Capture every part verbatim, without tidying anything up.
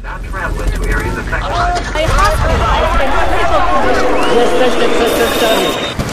Jesteście przestępcami.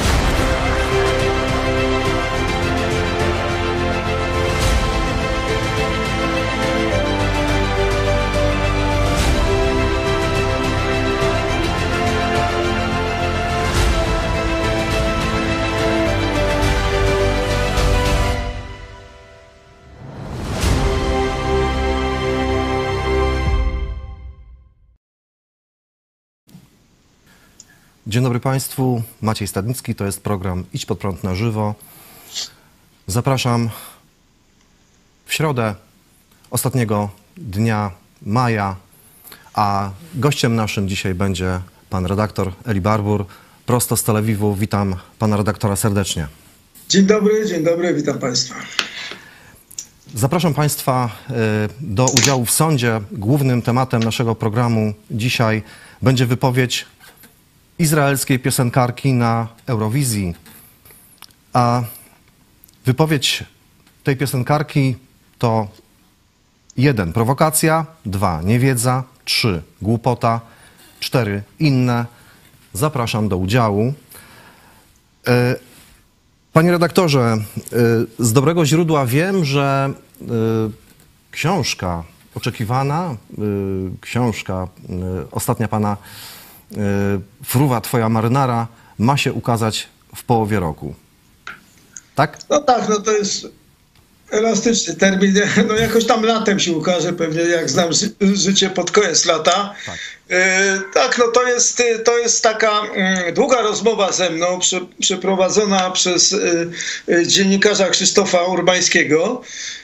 Dzień dobry Państwu, Maciej Stadnicki, to jest program Idź pod prąd na żywo. Zapraszam w środę ostatniego dnia maja, a gościem naszym dzisiaj będzie pan redaktor Eli Barbur, prosto z Tel Awiwu. Witam pana redaktora serdecznie. Dzień dobry, dzień dobry, witam Państwa. Zapraszam Państwa do udziału w sądzie. Głównym tematem naszego programu dzisiaj będzie wypowiedź izraelskiej piosenkarki na Eurowizji. A wypowiedź tej piosenkarki to jeden, prowokacja, dwa, niewiedza, trzy, głupota, cztery, inne. Zapraszam do udziału. Panie redaktorze, z dobrego źródła wiem, że książka oczekiwana, książka ostatnia pana Fruwa, twoja marynara, ma się ukazać w połowie roku. Tak? No tak, no to jest elastyczny termin. No jakoś tam latem się ukaże, pewnie jak znam ży życie pod koniec lata. Tak, yy, tak no to jest, to jest taka yy, długa rozmowa ze mną, prze, przeprowadzona przez yy, dziennikarza Krzysztofa Urbańskiego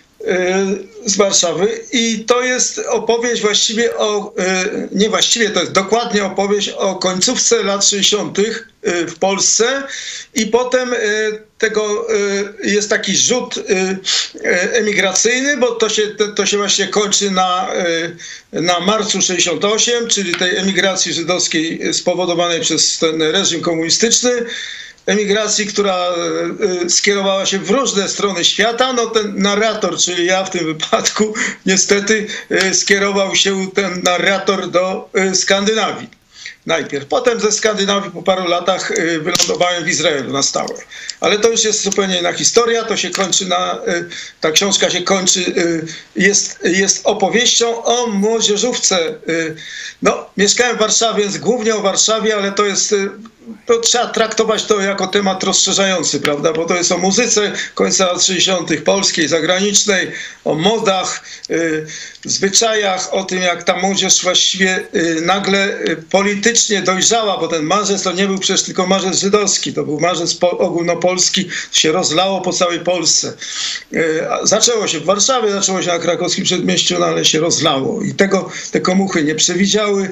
z Warszawy i to jest opowieść właściwie o, nie właściwie, to jest dokładnie opowieść o końcówce lat sześćdziesiątych w Polsce i potem tego jest taki rzut emigracyjny, bo to się, to się właśnie kończy na, na marcu sześćdziesiątym ósmym, czyli tej emigracji żydowskiej spowodowanej przez ten reżim komunistyczny. Emigracji, która skierowała się w różne strony świata. No ten narrator, czyli ja w tym wypadku, niestety skierował się ten narrator do Skandynawii najpierw. Potem ze Skandynawii po paru latach wylądowałem w Izraelu na stałe. Ale to już jest zupełnie inna historia. To się kończy na, ta książka się kończy, jest, jest opowieścią o młodzieżówce. No, mieszkałem w Warszawie, więc głównie o Warszawie, ale to jest, to trzeba traktować to jako temat rozszerzający, prawda? Bo to jest o muzyce końca lat sześćdziesiątych polskiej, zagranicznej, o modach, zwyczajach, o tym, jak ta młodzież właściwie nagle politycznie dojrzała, bo ten marzec to nie był przecież tylko marzec żydowski, to był marzec ogólnopolski, się rozlało po całej Polsce. Zaczęło się w Warszawie, zaczęło się na krakowskim przedmieściu, no ale się rozlało i tego te komuchy nie przewidziały.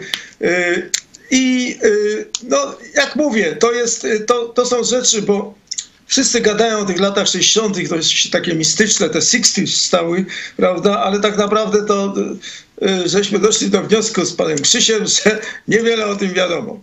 I no, jak mówię, to, jest, to, to są rzeczy, bo wszyscy gadają o tych latach sześćdziesiątych, to jest takie mistyczne, te sixties stały, prawda, ale tak naprawdę to żeśmy doszli do wniosku z panem Krzysiem, że niewiele o tym wiadomo.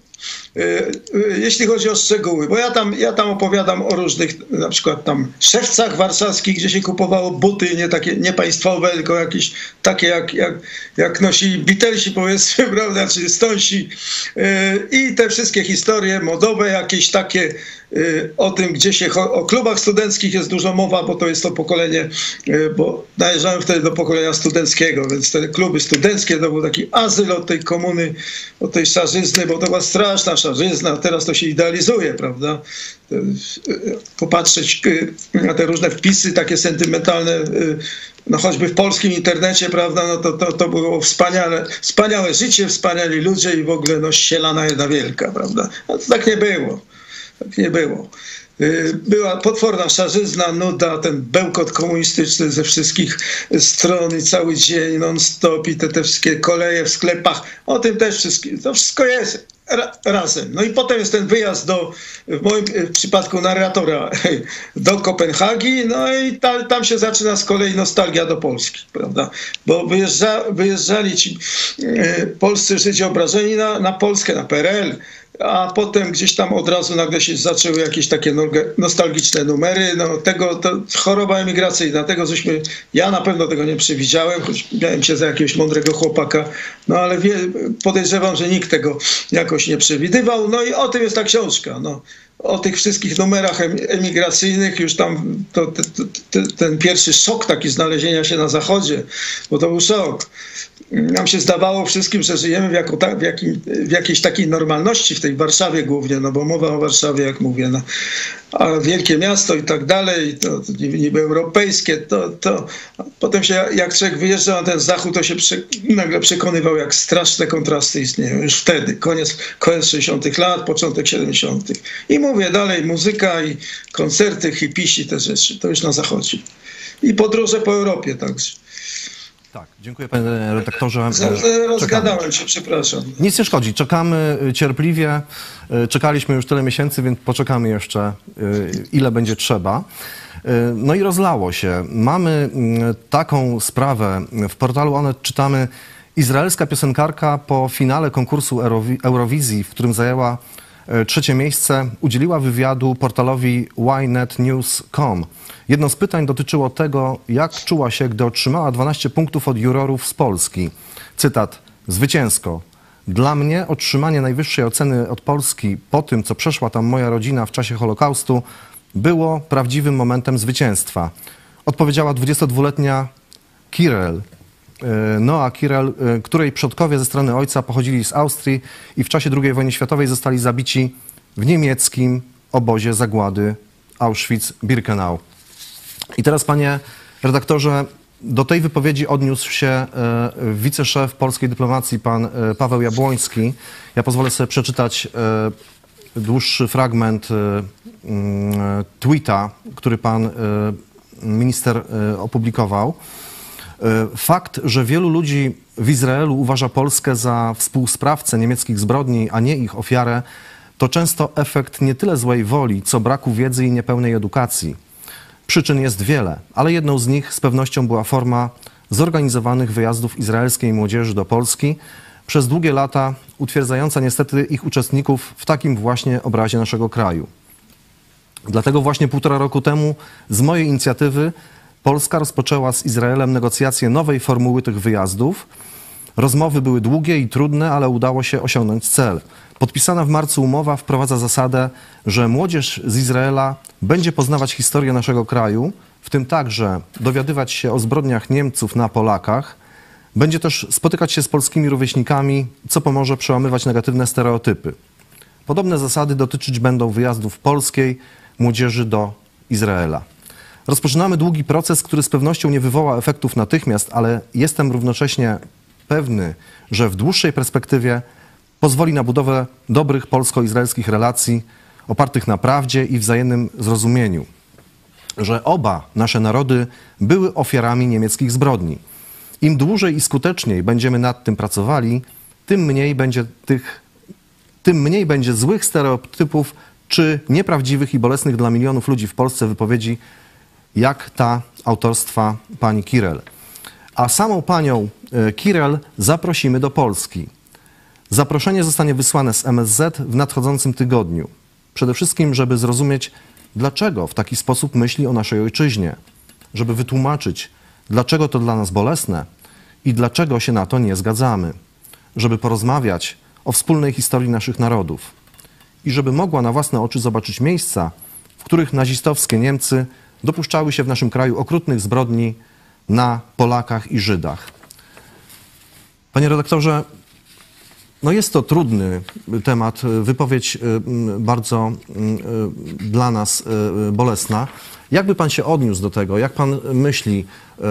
Jeśli chodzi o szczegóły, bo ja tam, ja tam opowiadam o różnych, na przykład tam szewcach warszawskich, gdzie się kupowało buty nie takie, nie państwowe, tylko jakieś takie jak, jak, jak nosili Beatlesi, powiedzmy, prawda, czy Stonesi, i te wszystkie historie modowe, jakieś takie o tym, gdzie się, o klubach studenckich jest dużo mowa, bo to jest to pokolenie, bo należałem wtedy do pokolenia studenckiego, więc te kluby studenckie to był taki azyl od tej komuny, od tej szarzyzny, bo to była straszna szarzyzna, teraz to się idealizuje, prawda? Popatrzeć na te różne wpisy takie sentymentalne, no choćby w polskim internecie, prawda, no to, to, to było wspaniale, wspaniałe życie, wspaniali ludzie i w ogóle no ścielana jedna wielka, prawda? A to tak nie było. Tak nie było. Była potworna szarzyzna, nuda, ten bełkot komunistyczny ze wszystkich stron i cały dzień non-stop i te, te wszystkie koleje w sklepach. O tym też wszystko, to wszystko jest ra, razem. No i potem jest ten wyjazd do, w moim w przypadku narratora, do Kopenhagi, no i ta, tam się zaczyna z kolei nostalgia do Polski, prawda? Bo wyjeżdża, wyjeżdżali ci e, polscy Żydzi obrażeni na, na Polskę, na P R L, a potem gdzieś tam od razu nagle się zaczęły jakieś takie nostalgiczne numery. No tego, to choroba emigracyjna, tego żeśmy, ja na pewno tego nie przewidziałem, choć miałem się za jakiegoś mądrego chłopaka, no ale wie, podejrzewam, że nikt tego jakoś nie przewidywał. No i o tym jest ta książka, no. O tych wszystkich numerach emigracyjnych, już tam to, to, to, ten pierwszy szok taki znalezienia się na zachodzie, bo to był szok. Nam się zdawało wszystkim, że żyjemy w, jako, w, jakim, w jakiejś takiej normalności w tej Warszawie głównie, no bo mowa o Warszawie, jak mówię, no, a wielkie miasto i tak dalej, to, to niby europejskie, to, to potem się, jak człowiek wyjeżdżał na ten zachód, to się prze, nagle przekonywał, jak straszne kontrasty istnieją już wtedy, koniec, koniec sześćdziesiątych lat, początek siedemdziesiątych. I mówię dalej, muzyka i koncerty, hipisi, te rzeczy, to już na zachodzie. I podróże po Europie także. Tak, dziękuję panie redaktorze. Rozgadałem się, przepraszam. Nic nie szkodzi, czekamy cierpliwie. Czekaliśmy już tyle miesięcy, więc poczekamy jeszcze ile będzie trzeba. No i rozlało się. Mamy taką sprawę. W portalu Onet czytamy: izraelska piosenkarka po finale konkursu Eurowizji, w którym zajęła trzecie miejsce, udzieliła wywiadu portalowi y net news kropka com. Jedno z pytań dotyczyło tego, jak czuła się, gdy otrzymała dwanaście punktów od jurorów z Polski. Cytat: zwycięsko. Dla mnie otrzymanie najwyższej oceny od Polski po tym, co przeszła tam moja rodzina w czasie Holokaustu, było prawdziwym momentem zwycięstwa. Odpowiedziała dwudziestodwuletnia Kirel, Noa Kirel, której przodkowie ze strony ojca pochodzili z Austrii i w czasie drugiej wojny światowej zostali zabici w niemieckim obozie zagłady Auschwitz-Birkenau. I teraz, panie redaktorze, do tej wypowiedzi odniósł się wiceszef polskiej dyplomacji, pan Paweł Jabłoński. Ja pozwolę sobie przeczytać dłuższy fragment tweeta, który pan minister opublikował. Fakt, że wielu ludzi w Izraelu uważa Polskę za współsprawcę niemieckich zbrodni, a nie ich ofiarę, to często efekt nie tyle złej woli, co braku wiedzy i niepełnej edukacji. Przyczyn jest wiele, ale jedną z nich z pewnością była forma zorganizowanych wyjazdów izraelskiej młodzieży do Polski, przez długie lata utwierdzająca niestety ich uczestników w takim właśnie obrazie naszego kraju. Dlatego właśnie półtora roku temu z mojej inicjatywy Polska rozpoczęła z Izraelem negocjacje nowej formuły tych wyjazdów. Rozmowy były długie i trudne, ale udało się osiągnąć cel. Podpisana w marcu umowa wprowadza zasadę, że młodzież z Izraela będzie poznawać historię naszego kraju, w tym także dowiadywać się o zbrodniach Niemców na Polakach. Będzie też spotykać się z polskimi rówieśnikami, co pomoże przełamywać negatywne stereotypy. Podobne zasady dotyczyć będą wyjazdów polskiej młodzieży do Izraela. Rozpoczynamy długi proces, który z pewnością nie wywoła efektów natychmiast, ale jestem równocześnie pewny, że w dłuższej perspektywie pozwoli na budowę dobrych polsko-izraelskich relacji opartych na prawdzie i wzajemnym zrozumieniu, że oba nasze narody były ofiarami niemieckich zbrodni. Im dłużej i skuteczniej będziemy nad tym pracowali, tym mniej będzie tych, tym mniej będzie złych stereotypów czy nieprawdziwych i bolesnych dla milionów ludzi w Polsce wypowiedzi, jak ta autorstwa pani Kirel. A samą panią Kirel zaprosimy do Polski. Zaproszenie zostanie wysłane z M S Z w nadchodzącym tygodniu. Przede wszystkim, żeby zrozumieć, dlaczego w taki sposób myśli o naszej ojczyźnie, żeby wytłumaczyć, dlaczego to dla nas bolesne i dlaczego się na to nie zgadzamy, żeby porozmawiać o wspólnej historii naszych narodów i żeby mogła na własne oczy zobaczyć miejsca, w których nazistowskie Niemcy dopuszczały się w naszym kraju okrutnych zbrodni na Polakach i Żydach. Panie redaktorze, no jest to trudny temat, wypowiedź bardzo dla nas bolesna. Jakby pan się odniósł do tego? Jak pan myśli,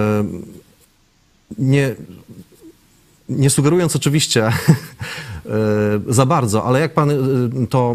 nie, nie sugerując oczywiście za bardzo, ale jak pan to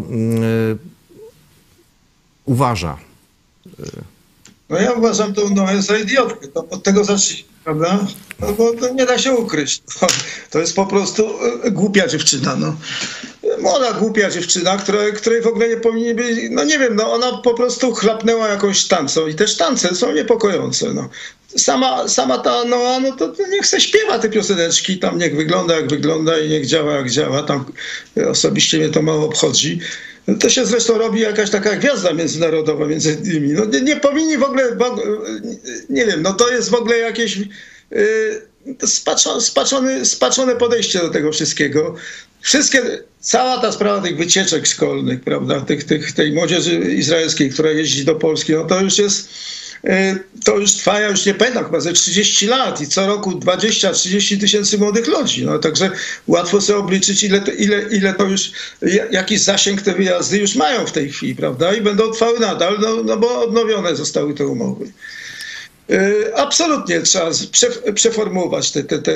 uważa? No ja uważam to no, za idiotkę. To od tego zacznijmy, prawda? No bo to nie da się ukryć. To, to jest po prostu głupia dziewczyna, no. Młoda, głupia dziewczyna, która, której w ogóle nie powinien być, no nie wiem, no ona po prostu chlapnęła jakąś sztancą i te sztance są niepokojące, no. sama, sama ta Noa, no to, to niech se śpiewa te pioseneczki, tam niech wygląda jak wygląda i niech działa jak działa, tam osobiście mnie to mało obchodzi. To się zresztą robi jakaś taka gwiazda międzynarodowa między nimi. No nie, nie powinni w ogóle, nie wiem, no to jest w ogóle jakieś yy, spaczone, spaczone, spaczone podejście do tego wszystkiego. Wszystkie, cała ta sprawa tych wycieczek szkolnych, prawda, tych, tych, tej młodzieży izraelskiej, która jeździ do Polski, no to już jest, to już trwa, ja już nie pamiętam, chyba ze trzydzieści lat i co roku dwadzieścia trzydzieści tysięcy młodych ludzi. No, także łatwo sobie obliczyć, ile to, ile, ile to już, jakiś zasięg te wyjazdy już mają w tej chwili, prawda, i będą trwały nadal, no, no bo odnowione zostały te umowy. Absolutnie trzeba przeformułować te, te, te,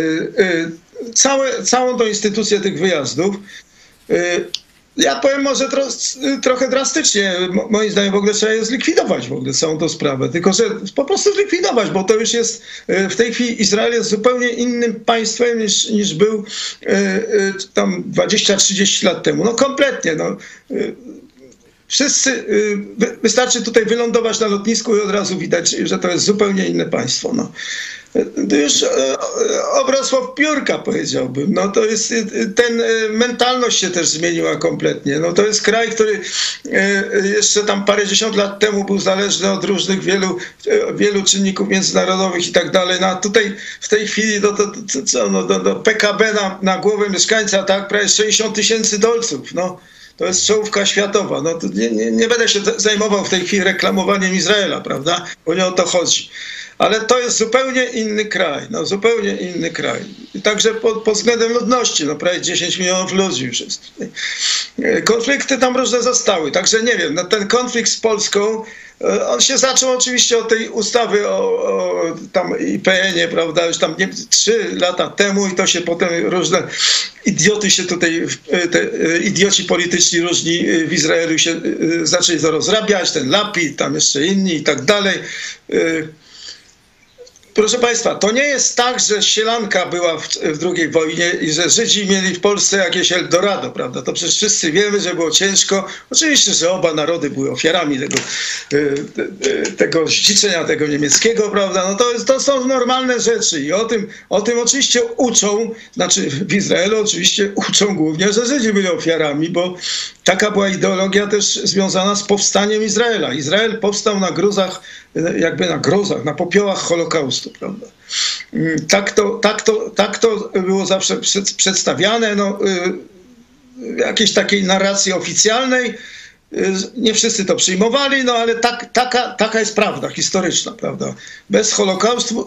całe, całą tą instytucję tych wyjazdów. Ja powiem może tro, trochę drastycznie, moim zdaniem w ogóle trzeba je zlikwidować, w ogóle całą tą sprawę, tylko że po prostu zlikwidować, bo to już jest, w tej chwili Izrael jest zupełnie innym państwem niż, niż był tam dwadzieścia trzydzieści lat temu. No kompletnie, no. Wszyscy, wystarczy tutaj wylądować na lotnisku i od razu widać, że to jest zupełnie inne państwo. No. To już obrosło w piórka, powiedziałbym. No to jest, ten mentalność się też zmieniła kompletnie. No to jest kraj, który jeszcze tam parędziesiąt lat temu był zależny od różnych wielu, wielu czynników międzynarodowych i tak dalej. No a tutaj w tej chwili do, do, do, no, do, do P K B na, na głowę mieszkańca, tak, prawie sześćdziesiąt tysięcy dolców. No. To jest czołówka światowa. No to nie, nie, nie będę się zajmował w tej chwili reklamowaniem Izraela, prawda? Bo nie o to chodzi. Ale to jest zupełnie inny kraj, no zupełnie inny kraj. I także pod, pod względem ludności, no prawie dziesięć milionów ludzi już jest. Konflikty tam różne zostały, także nie wiem, no ten konflikt z Polską, on się zaczął oczywiście od tej ustawy o, o tam I P N ie, prawda, już tam nie, trzy lata temu i to się potem różne idioty się tutaj, te idioci polityczni różni w Izraelu się zaczęli to rozrabiać, ten Lapid, tam jeszcze inni i tak dalej. Proszę Państwa, to nie jest tak, że sielanka była w, w drugiej wojnie i że Żydzi mieli w Polsce jakieś Eldorado, prawda? To przecież wszyscy wiemy, że było ciężko. Oczywiście, że oba narody były ofiarami tego, tego zdziczenia, tego niemieckiego, prawda? No to, jest, to są normalne rzeczy i o tym, o tym oczywiście uczą, znaczy w Izraelu oczywiście uczą głównie, że Żydzi byli ofiarami, bo taka była ideologia też związana z powstaniem Izraela. Izrael powstał na gruzach, jakby na grozach, na popiołach Holokaustu, prawda? Tak to, tak to, tak to było zawsze przedstawiane, no, jakiejś takiej narracji oficjalnej. Nie wszyscy to przyjmowali, no ale tak, taka, taka jest prawda historyczna, prawda? Bez Holokaustu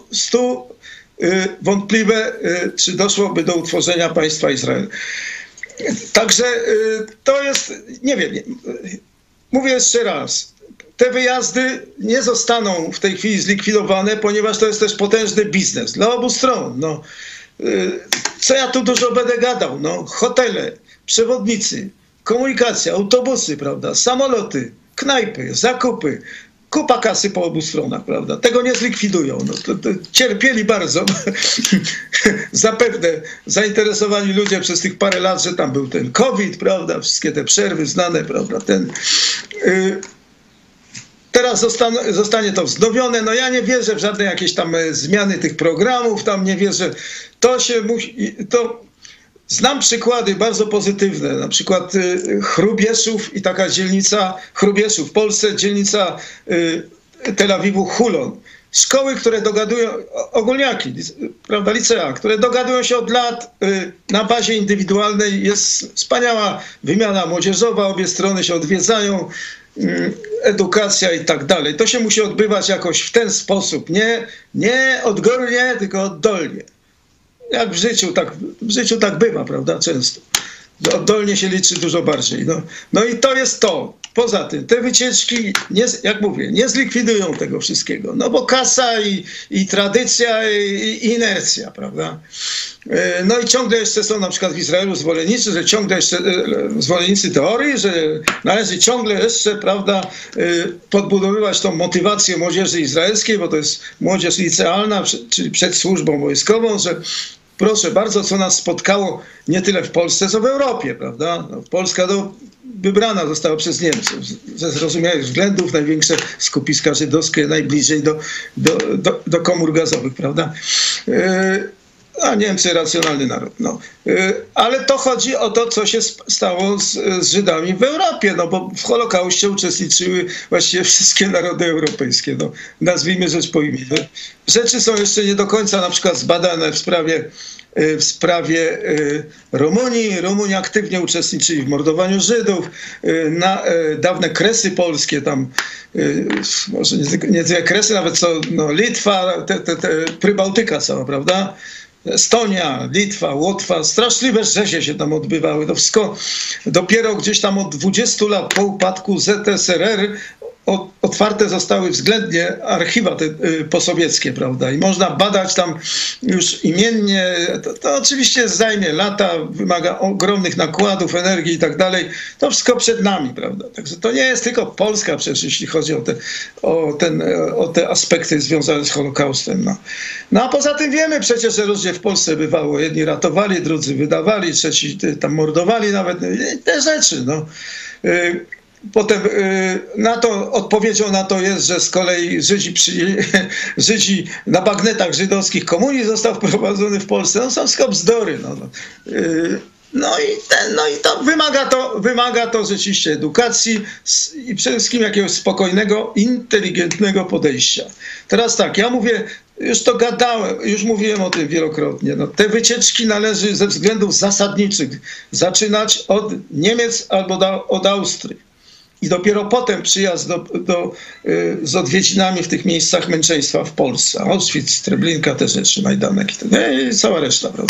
wątpliwe, czy doszłoby do utworzenia państwa Izrael. Także to jest, nie wiem, mówię jeszcze raz, te wyjazdy nie zostaną w tej chwili zlikwidowane, ponieważ to jest też potężny biznes dla obu stron. No, co ja tu dużo będę gadał? No, hotele, przewodnicy, komunikacja, autobusy, prawda, samoloty, knajpy, zakupy, kupa kasy po obu stronach, prawda? Tego nie zlikwidują. No, to, to cierpieli bardzo. Zapewne zainteresowani ludzie przez tych parę lat, że tam był ten COVID, prawda? Wszystkie te przerwy znane, prawda? Ten... Yy, Teraz zostanie, zostanie to wznowione. No ja nie wierzę w żadne jakieś tam zmiany tych programów, tam nie wierzę. To się musi, to znam przykłady bardzo pozytywne, na przykład Chrubieszów i taka dzielnica, Chrubieszów w Polsce, dzielnica Tel Awiwu Hulon. Szkoły, które dogadują, ogólniaki, prawda, licea, które dogadują się od lat na bazie indywidualnej. Jest wspaniała wymiana młodzieżowa, obie strony się odwiedzają, edukacja i tak dalej. To się musi odbywać jakoś w ten sposób, nie, nie odgórnie, tylko oddolnie. Jak w życiu, tak, w życiu tak bywa, prawda, często. Oddolnie się liczy dużo bardziej. No, no i to jest to. Poza tym te wycieczki, nie, jak mówię, nie zlikwidują tego wszystkiego. No bo kasa i, i tradycja i, i inercja, prawda. No i ciągle jeszcze są na przykład w Izraelu zwolennicy, że ciągle jeszcze zwolennicy teorii, że należy ciągle jeszcze, prawda, podbudowywać tą motywację młodzieży izraelskiej, bo to jest młodzież licealna, czyli przed służbą wojskową, że proszę bardzo, co nas spotkało nie tyle w Polsce, co w Europie, prawda? No, Polska do, wybrana została przez Niemców. Ze zrozumiałych względów największe skupiska żydowskie najbliżej do, do, do, do komór gazowych, prawda? A Niemcy racjonalny naród. No. Ale to chodzi o to, co się stało z, z Żydami w Europie, no bo w Holokauście uczestniczyły właściwie wszystkie narody europejskie. No. Nazwijmy rzecz po imieniu. Rzeczy są jeszcze nie do końca na przykład zbadane w sprawie, w sprawie Rumunii. Rumuni aktywnie uczestniczyli w mordowaniu Żydów. Na dawne Kresy polskie, tam może nie, nie tyle Kresy, nawet co no, Litwa, te, te, te Prybałtyka cała, prawda? Estonia, Litwa, Łotwa, straszliwe rzezie się tam odbywały. To wszystko dopiero gdzieś tam od dwudziestu lat po upadku Z S R R otwarte zostały względnie archiwa te posowieckie, prawda? I można badać tam już imiennie. To, to oczywiście zajmie lata, wymaga ogromnych nakładów, energii i tak dalej. To wszystko przed nami, prawda? Także to nie jest tylko Polska przecież, jeśli chodzi o te, o ten, o te aspekty związane z Holokaustem. No. no a poza tym wiemy przecież, że różnie w Polsce bywało. Jedni ratowali, drudzy wydawali, trzeci tam mordowali nawet. Te rzeczy, no. Potem na to, odpowiedzią na to jest, że z kolei Żydzi, przy, Żydzi na bagnetach żydowskich komunizm został wprowadzony w Polsce. No są wszystko bzdury. No, no. No, i ten, no i to wymaga to, wymaga to rzeczywiście edukacji i przede wszystkim jakiegoś spokojnego, inteligentnego podejścia. Teraz tak, ja mówię, już to gadałem, już mówiłem o tym wielokrotnie. No, te wycieczki należy ze względów zasadniczych zaczynać od Niemiec albo do, od Austrii. I dopiero potem przyjazd do, do, z odwiedzinami w tych miejscach męczeństwa w Polsce. Auschwitz, Treblinka, te rzeczy, Majdanek i, i cała reszta, prawda?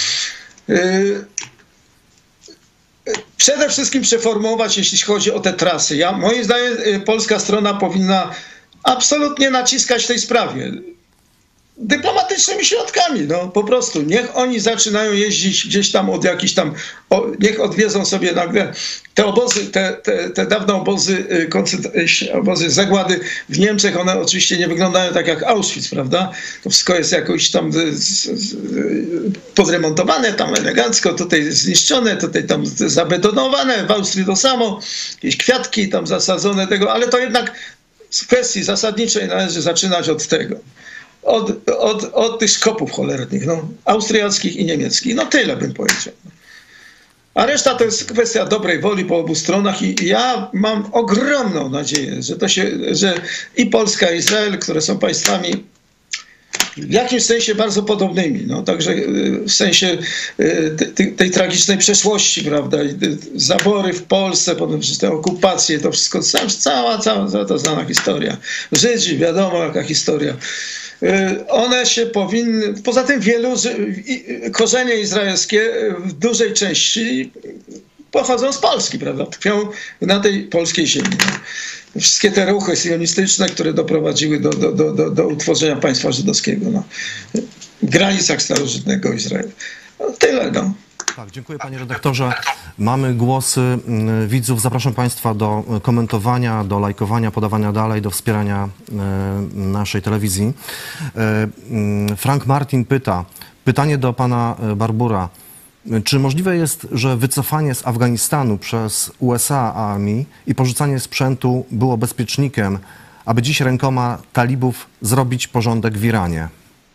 Przede wszystkim przeformułować, jeśli chodzi o te trasy. Ja, moim zdaniem polska strona powinna absolutnie naciskać w tej sprawie. Dyplomatycznymi środkami, no po prostu. Niech oni zaczynają jeździć gdzieś tam od jakichś tam, o, niech odwiedzą sobie nagle te obozy, te, te, te dawne obozy, obozy zagłady w Niemczech, one oczywiście nie wyglądają tak jak Auschwitz, prawda? To wszystko jest jakoś tam podremontowane, tam elegancko, tutaj zniszczone, tutaj tam zabetonowane, w Austrii to samo, jakieś kwiatki tam zasadzone tego, ale to jednak z kwestii zasadniczej należy zaczynać od tego. Od, od, od tych skopów cholernych, no, austriackich i niemieckich. No tyle bym powiedział. A reszta to jest kwestia dobrej woli po obu stronach i ja mam ogromną nadzieję, że to się, że i Polska, i Izrael, które są państwami w jakimś sensie bardzo podobnymi, no, także w sensie tej, tej tragicznej przeszłości, prawda, i zabory w Polsce, potem te okupacje, to wszystko, cała, cała, cała ta znana historia. Żydzi, wiadomo jaka historia. One się powinny, poza tym wielu korzenie izraelskie w dużej części pochodzą z Polski, prawda, tkwią na tej polskiej ziemi. Wszystkie te ruchy sionistyczne, które doprowadziły do, do, do, do, do utworzenia państwa żydowskiego, no, w granicach starożytnego Izraela. No, tyle, no. Tak, dziękuję panie redaktorze. Mamy głosy widzów. Zapraszam państwa do komentowania, do lajkowania, podawania dalej, do wspierania naszej telewizji. Frank Martin pyta, pytanie do pana Barbura. Czy możliwe jest, że wycofanie z Afganistanu przez U S A armii i porzucanie sprzętu było bezpiecznikiem, aby dziś rękoma talibów zrobić porządek w Iranie?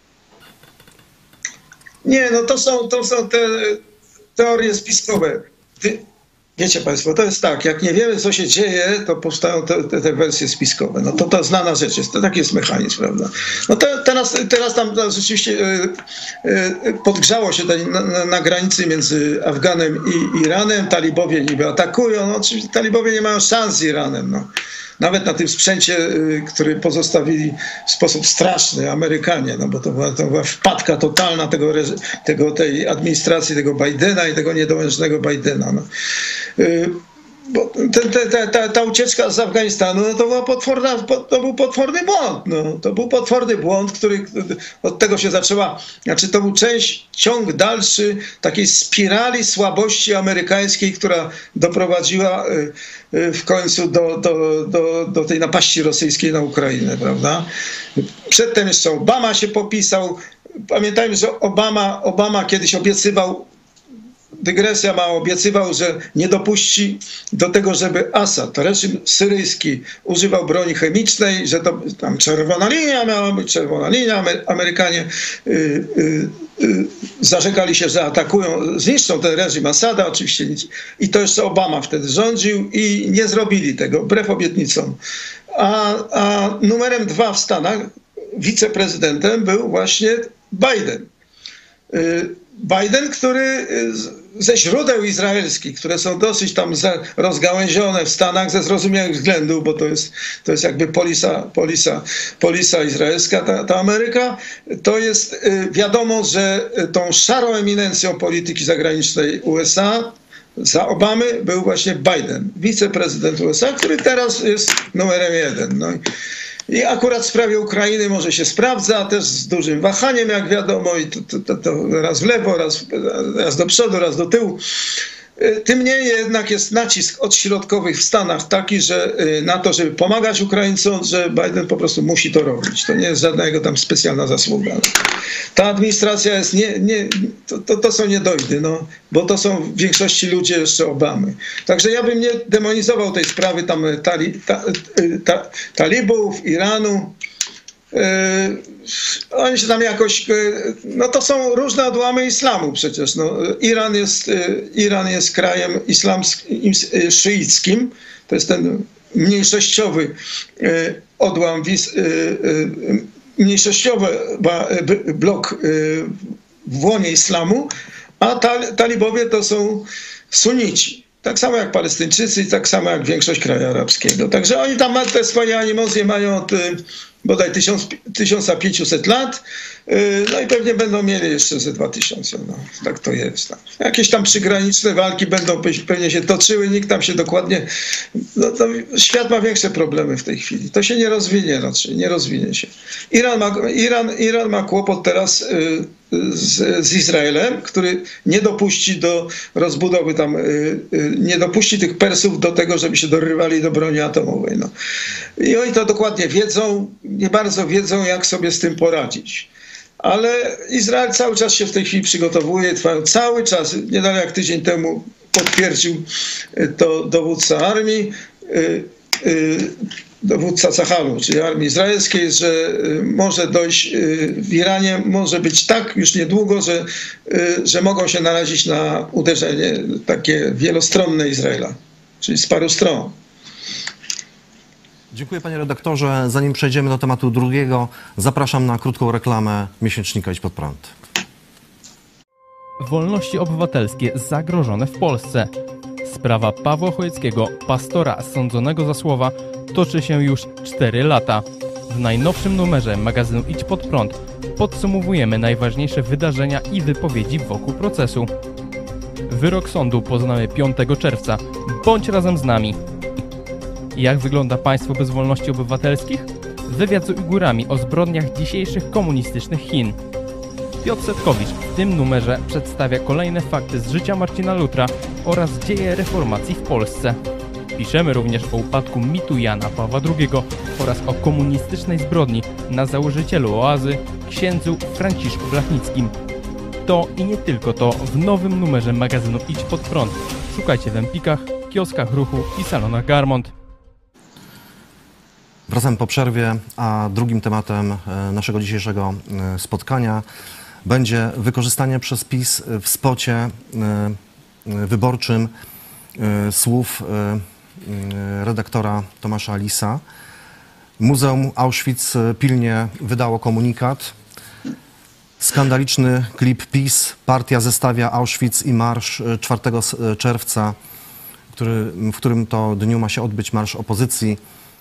Nie, no to są, to są te teorie spiskowe. Wiecie państwo, to jest tak, jak nie wiemy, co się dzieje, to powstają te, te, te wersje spiskowe. No to to znana rzecz jest, to taki jest mechanizm, prawda? No te, teraz, teraz tam rzeczywiście y, y, podgrzało się na, na, na granicy między Afganem i Iranem. Talibowie niby atakują, no oczywiście talibowie nie mają szans z Iranem, no. Nawet na tym sprzęcie, który pozostawili w sposób straszny Amerykanie, no bo to była, to była wpadka totalna tego, tego, tej administracji, tego Bidena i tego niedołężnego Bidena. No. Bo te, te, te, ta ucieczka z Afganistanu, no to, była potworna, to był potworny błąd. No. To był potworny błąd, który od tego się zaczęła, znaczy to był część, ciąg dalszy takiej spirali słabości amerykańskiej, która doprowadziła w końcu do, do, do, do tej napaści rosyjskiej na Ukrainę, prawda? Przedtem jeszcze Obama się popisał. Pamiętajmy, że Obama, Obama kiedyś obiecywał dygresja ma, obiecywał, że nie dopuści do tego, żeby Asad, reżim syryjski, używał broni chemicznej, że to tam czerwona linia miała być, czerwona linia. Amerykanie y, y, y, zarzekali się, że atakują, zniszczą ten reżim Asada, oczywiście nic. I to jeszcze Obama wtedy rządził i nie zrobili tego, wbrew obietnicom. A, a numerem dwa w Stanach, wiceprezydentem, był właśnie Biden. Biden, który ze źródeł izraelskich, które są dosyć tam rozgałęzione w Stanach ze zrozumiałych względów, bo to jest, to jest jakby polisa, polisa, polisa izraelska, ta, ta Ameryka, to jest wiadomo, że tą szarą eminencją polityki zagranicznej U S A za Obamy był właśnie Biden, wiceprezydent U S A, który teraz jest numerem jeden. No i akurat w sprawie Ukrainy może się sprawdza, też z dużym wahaniem, jak wiadomo, i to, to, to, to raz w lewo, raz, raz do przodu, raz do tyłu. Tym niemniej jednak jest nacisk od środkowych w Stanach taki, że na to, żeby pomagać Ukraińcom, że Biden po prostu musi to robić. To nie jest żadna jego tam specjalna zasługa. Ta administracja jest nie, nie to, to, to są niedojdy, no, bo to są w większości ludzie jeszcze Obamy. Także ja bym nie demonizował tej sprawy tam tali, ta, ta, talibów, Iranu. Yy, oni się tam jakoś, yy, no to są różne odłamy islamu przecież. No. Iran jest, yy, Iran jest krajem islamskim, yy, szyickim, to jest ten mniejszościowy yy, odłam, yy, yy, mniejszościowy yy, blok yy, w łonie islamu, a tal, talibowie to są sunici. Tak samo jak Palestyńczycy i tak samo jak większość kraju arabskiego. Także oni tam te swoje animozje mają od bodaj tysiąc pięćset lat, no i pewnie będą mieli jeszcze ze dwa tysiące. No, tak to jest. Tak. Jakieś tam przygraniczne walki będą pewnie się toczyły, nikt tam się dokładnie... No, to świat ma większe problemy w tej chwili. To się nie rozwinie raczej, nie rozwinie się. Iran ma, Iran, Iran ma kłopot teraz z, z Izraelem, który nie dopuści do rozbudowy tam, nie dopuści tych Persów do tego, żeby się dorywali do broni atomowej. No. I oni to dokładnie wiedzą, nie bardzo wiedzą, jak sobie z tym poradzić. Ale Izrael cały czas się w tej chwili przygotowuje, trwają cały czas, nie dalej jak tydzień temu potwierdził to dowódca armii, dowódca Cahalu, czyli armii izraelskiej, że może dojść w Iranie, może być tak już niedługo, że, że mogą się narazić na uderzenie takie wielostronne Izraela, czyli z paru stron. Dziękuję panie redaktorze. Zanim przejdziemy do tematu drugiego, zapraszam na krótką reklamę miesięcznika Idź Pod Prąd. Wolności obywatelskie zagrożone w Polsce. Sprawa Pawła Chojeckiego, pastora sądzonego za słowa, toczy się już cztery lata. W najnowszym numerze magazynu Idź Pod Prąd podsumowujemy najważniejsze wydarzenia i wypowiedzi wokół procesu. Wyrok sądu poznamy piątego czerwca. Bądź razem z nami. Jak wygląda państwo bez wolności obywatelskich? Wywiad z Ujgurami o zbrodniach dzisiejszych komunistycznych Chin. Piotr Setkowicz w tym numerze przedstawia kolejne fakty z życia Marcina Lutra oraz dzieje reformacji w Polsce. Piszemy również o upadku mitu Jana Pawła drugiego oraz o komunistycznej zbrodni na założycielu Oazy, księdzu Franciszku Blachnickim. To i nie tylko to w nowym numerze magazynu Idź Pod Prąd. Szukajcie w Empikach, kioskach ruchu i salonach Garmont. Wracamy po przerwie, a drugim tematem naszego dzisiejszego spotkania będzie wykorzystanie przez PiS w spocie wyborczym słów redaktora Tomasza Lisa. Muzeum Auschwitz pilnie wydało komunikat. Skandaliczny klip PiS. Partia zestawia Auschwitz i marsz czwartego czerwca, który, w którym to dniu ma się odbyć marsz opozycji.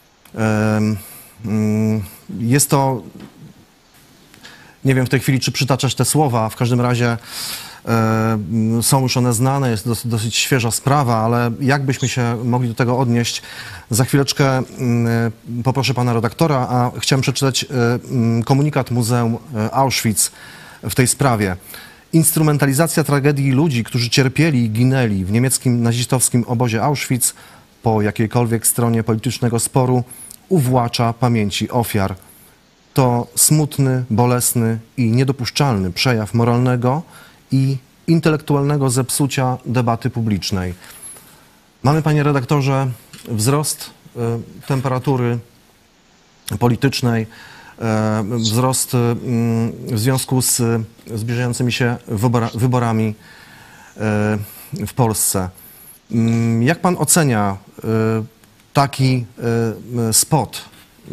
Jest to, nie wiem w tej chwili, czy przytaczać te słowa, w każdym razie są już one znane, jest dosyć, dosyć świeża sprawa, ale jakbyśmy się mogli do tego odnieść, za chwileczkę poproszę pana redaktora, a chciałem przeczytać komunikat Muzeum Auschwitz w tej sprawie. Instrumentalizacja tragedii ludzi, którzy cierpieli i ginęli w niemieckim nazistowskim obozie Auschwitz po jakiejkolwiek stronie politycznego sporu uwłacza pamięci ofiar. To smutny, bolesny i niedopuszczalny przejaw moralnego i intelektualnego zepsucia debaty publicznej. Mamy, panie redaktorze, wzrost y, temperatury politycznej, y, wzrost y, w związku z y, zbliżającymi się wybora, wyborami y, w Polsce. Y, jak pan ocenia y, taki y, spot y,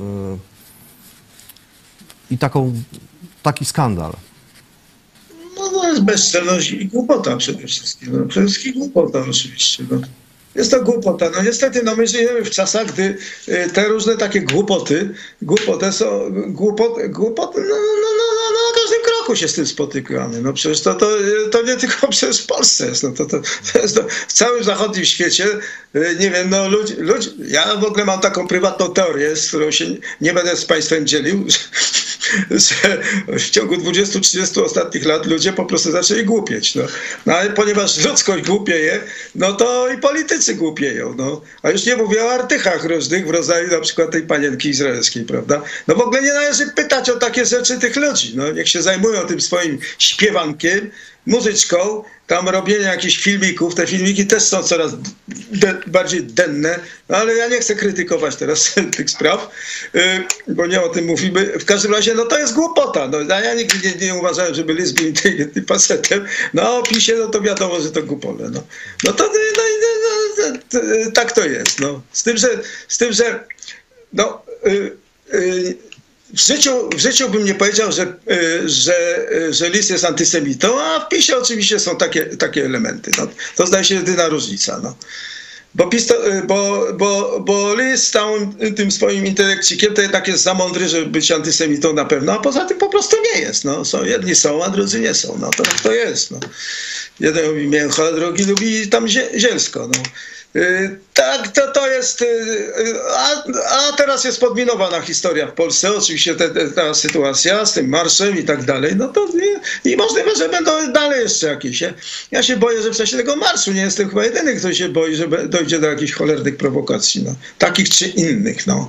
i taką, taki skandal? No to jest bezczelność i głupota przede wszystkim. No, przede wszystkim głupota oczywiście. No. Jest to głupota. No niestety no, my żyjemy w czasach, gdy te różne takie głupoty, głupoty są, głupot, głupot, no, no, no, no, no, na każdym kroku się z tym spotykamy. No przecież to, to, to nie tylko przecież w Polsce jest. No, to, to, to jest no, w całym zachodnim świecie, nie wiem, no ludzie, ludzie, ja w ogóle mam taką prywatną teorię, z którą się nie będę z państwem dzielił, że w ciągu dwudziestu trzydziestu ostatnich lat ludzie po prostu zaczęli głupieć. No. No ale ponieważ ludzkość głupieje, no to i politycy głupieją. No. A już nie mówię o artychach różnych w rodzaju na przykład tej panienki izraelskiej, prawda? No w ogóle nie należy pytać o takie rzeczy tych ludzi. No, niech się zajmują tym swoim śpiewankiem, muzyczką, tam robienie jakichś filmików. Te filmiki też są coraz de bardziej denne, no ale ja nie chcę krytykować teraz tych spraw, yy, bo nie o tym mówimy. W każdym razie, no to jest głupota. No, ja nigdy nie, nie uważałem, żeby Lis był inteligentnym facetem. No a o PiSie, no to wiadomo, że to głupole. No, no to no, no, no, to, tak to jest. No. Z tym, że, z tym, że no, yy, yy, W życiu, w życiu bym nie powiedział, że, że, że Lis jest antysemitą, a w PiSie oczywiście są takie, takie elementy. No, to zdaje się jedyna różnica. No. Bo, PiS to, bo, bo, bo Lis z całym tym swoim intelekcikiem to jednak jest za mądry, żeby być antysemitą na pewno, a poza tym po prostu nie jest. No. Są, jedni są, a drudzy nie są. No, to, to jest. No. Jeden lubi mięcho, a drugi lubi tam zielsko. No. Tak, to, to jest, a, a teraz jest podminowana historia w Polsce, oczywiście te, te, ta sytuacja z tym marszem i tak dalej, no to i, i możliwe, że będą dalej jeszcze jakieś. Ja się boję, że w czasie tego marszu nie jestem chyba jedyny, kto się boi, że dojdzie do jakichś cholernych prowokacji, no, takich czy innych, no.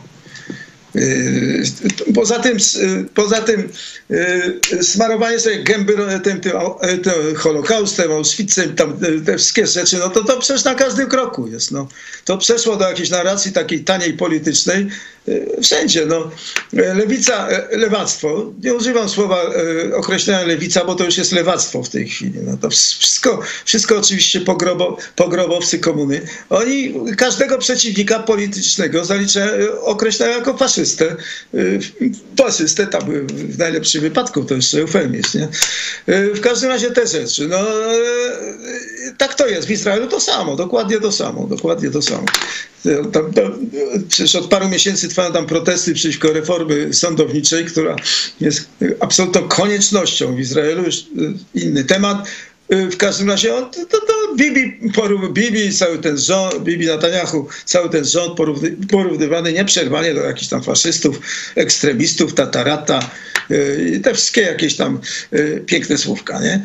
Poza tym, poza tym smarowanie sobie gęby tym, tym, tym Holokaustem, Auschwitzem, tam te wszystkie rzeczy, no to to przecież na każdym kroku jest. No. To przeszło do jakiejś narracji takiej taniej politycznej wszędzie. No. Lewica, lewactwo, nie używam słowa określenia lewica, bo to już jest lewactwo w tej chwili. No. To wszystko, wszystko oczywiście pogrobo, pogrobowcy komuny. Oni każdego przeciwnika politycznego zaliczają, określają jako faszystę. Faszystę, tam w najlepszym wypadku to jeszcze eufemizm, nie? W każdym razie te rzeczy. No, tak to jest. W Izraelu to samo, dokładnie to samo, dokładnie to samo. Tam, tam, przecież od paru miesięcy trwają tam protesty przeciwko reformy sądowniczej, która jest absolutną koniecznością w Izraelu. Już inny temat. W każdym razie on, to, to Bibi, Bibi, cały ten rząd, Bibi Netanyahu, cały ten rząd porówny, porównywany nieprzerwanie do jakichś tam faszystów, ekstremistów, tatarata i te wszystkie jakieś tam piękne słówka, nie?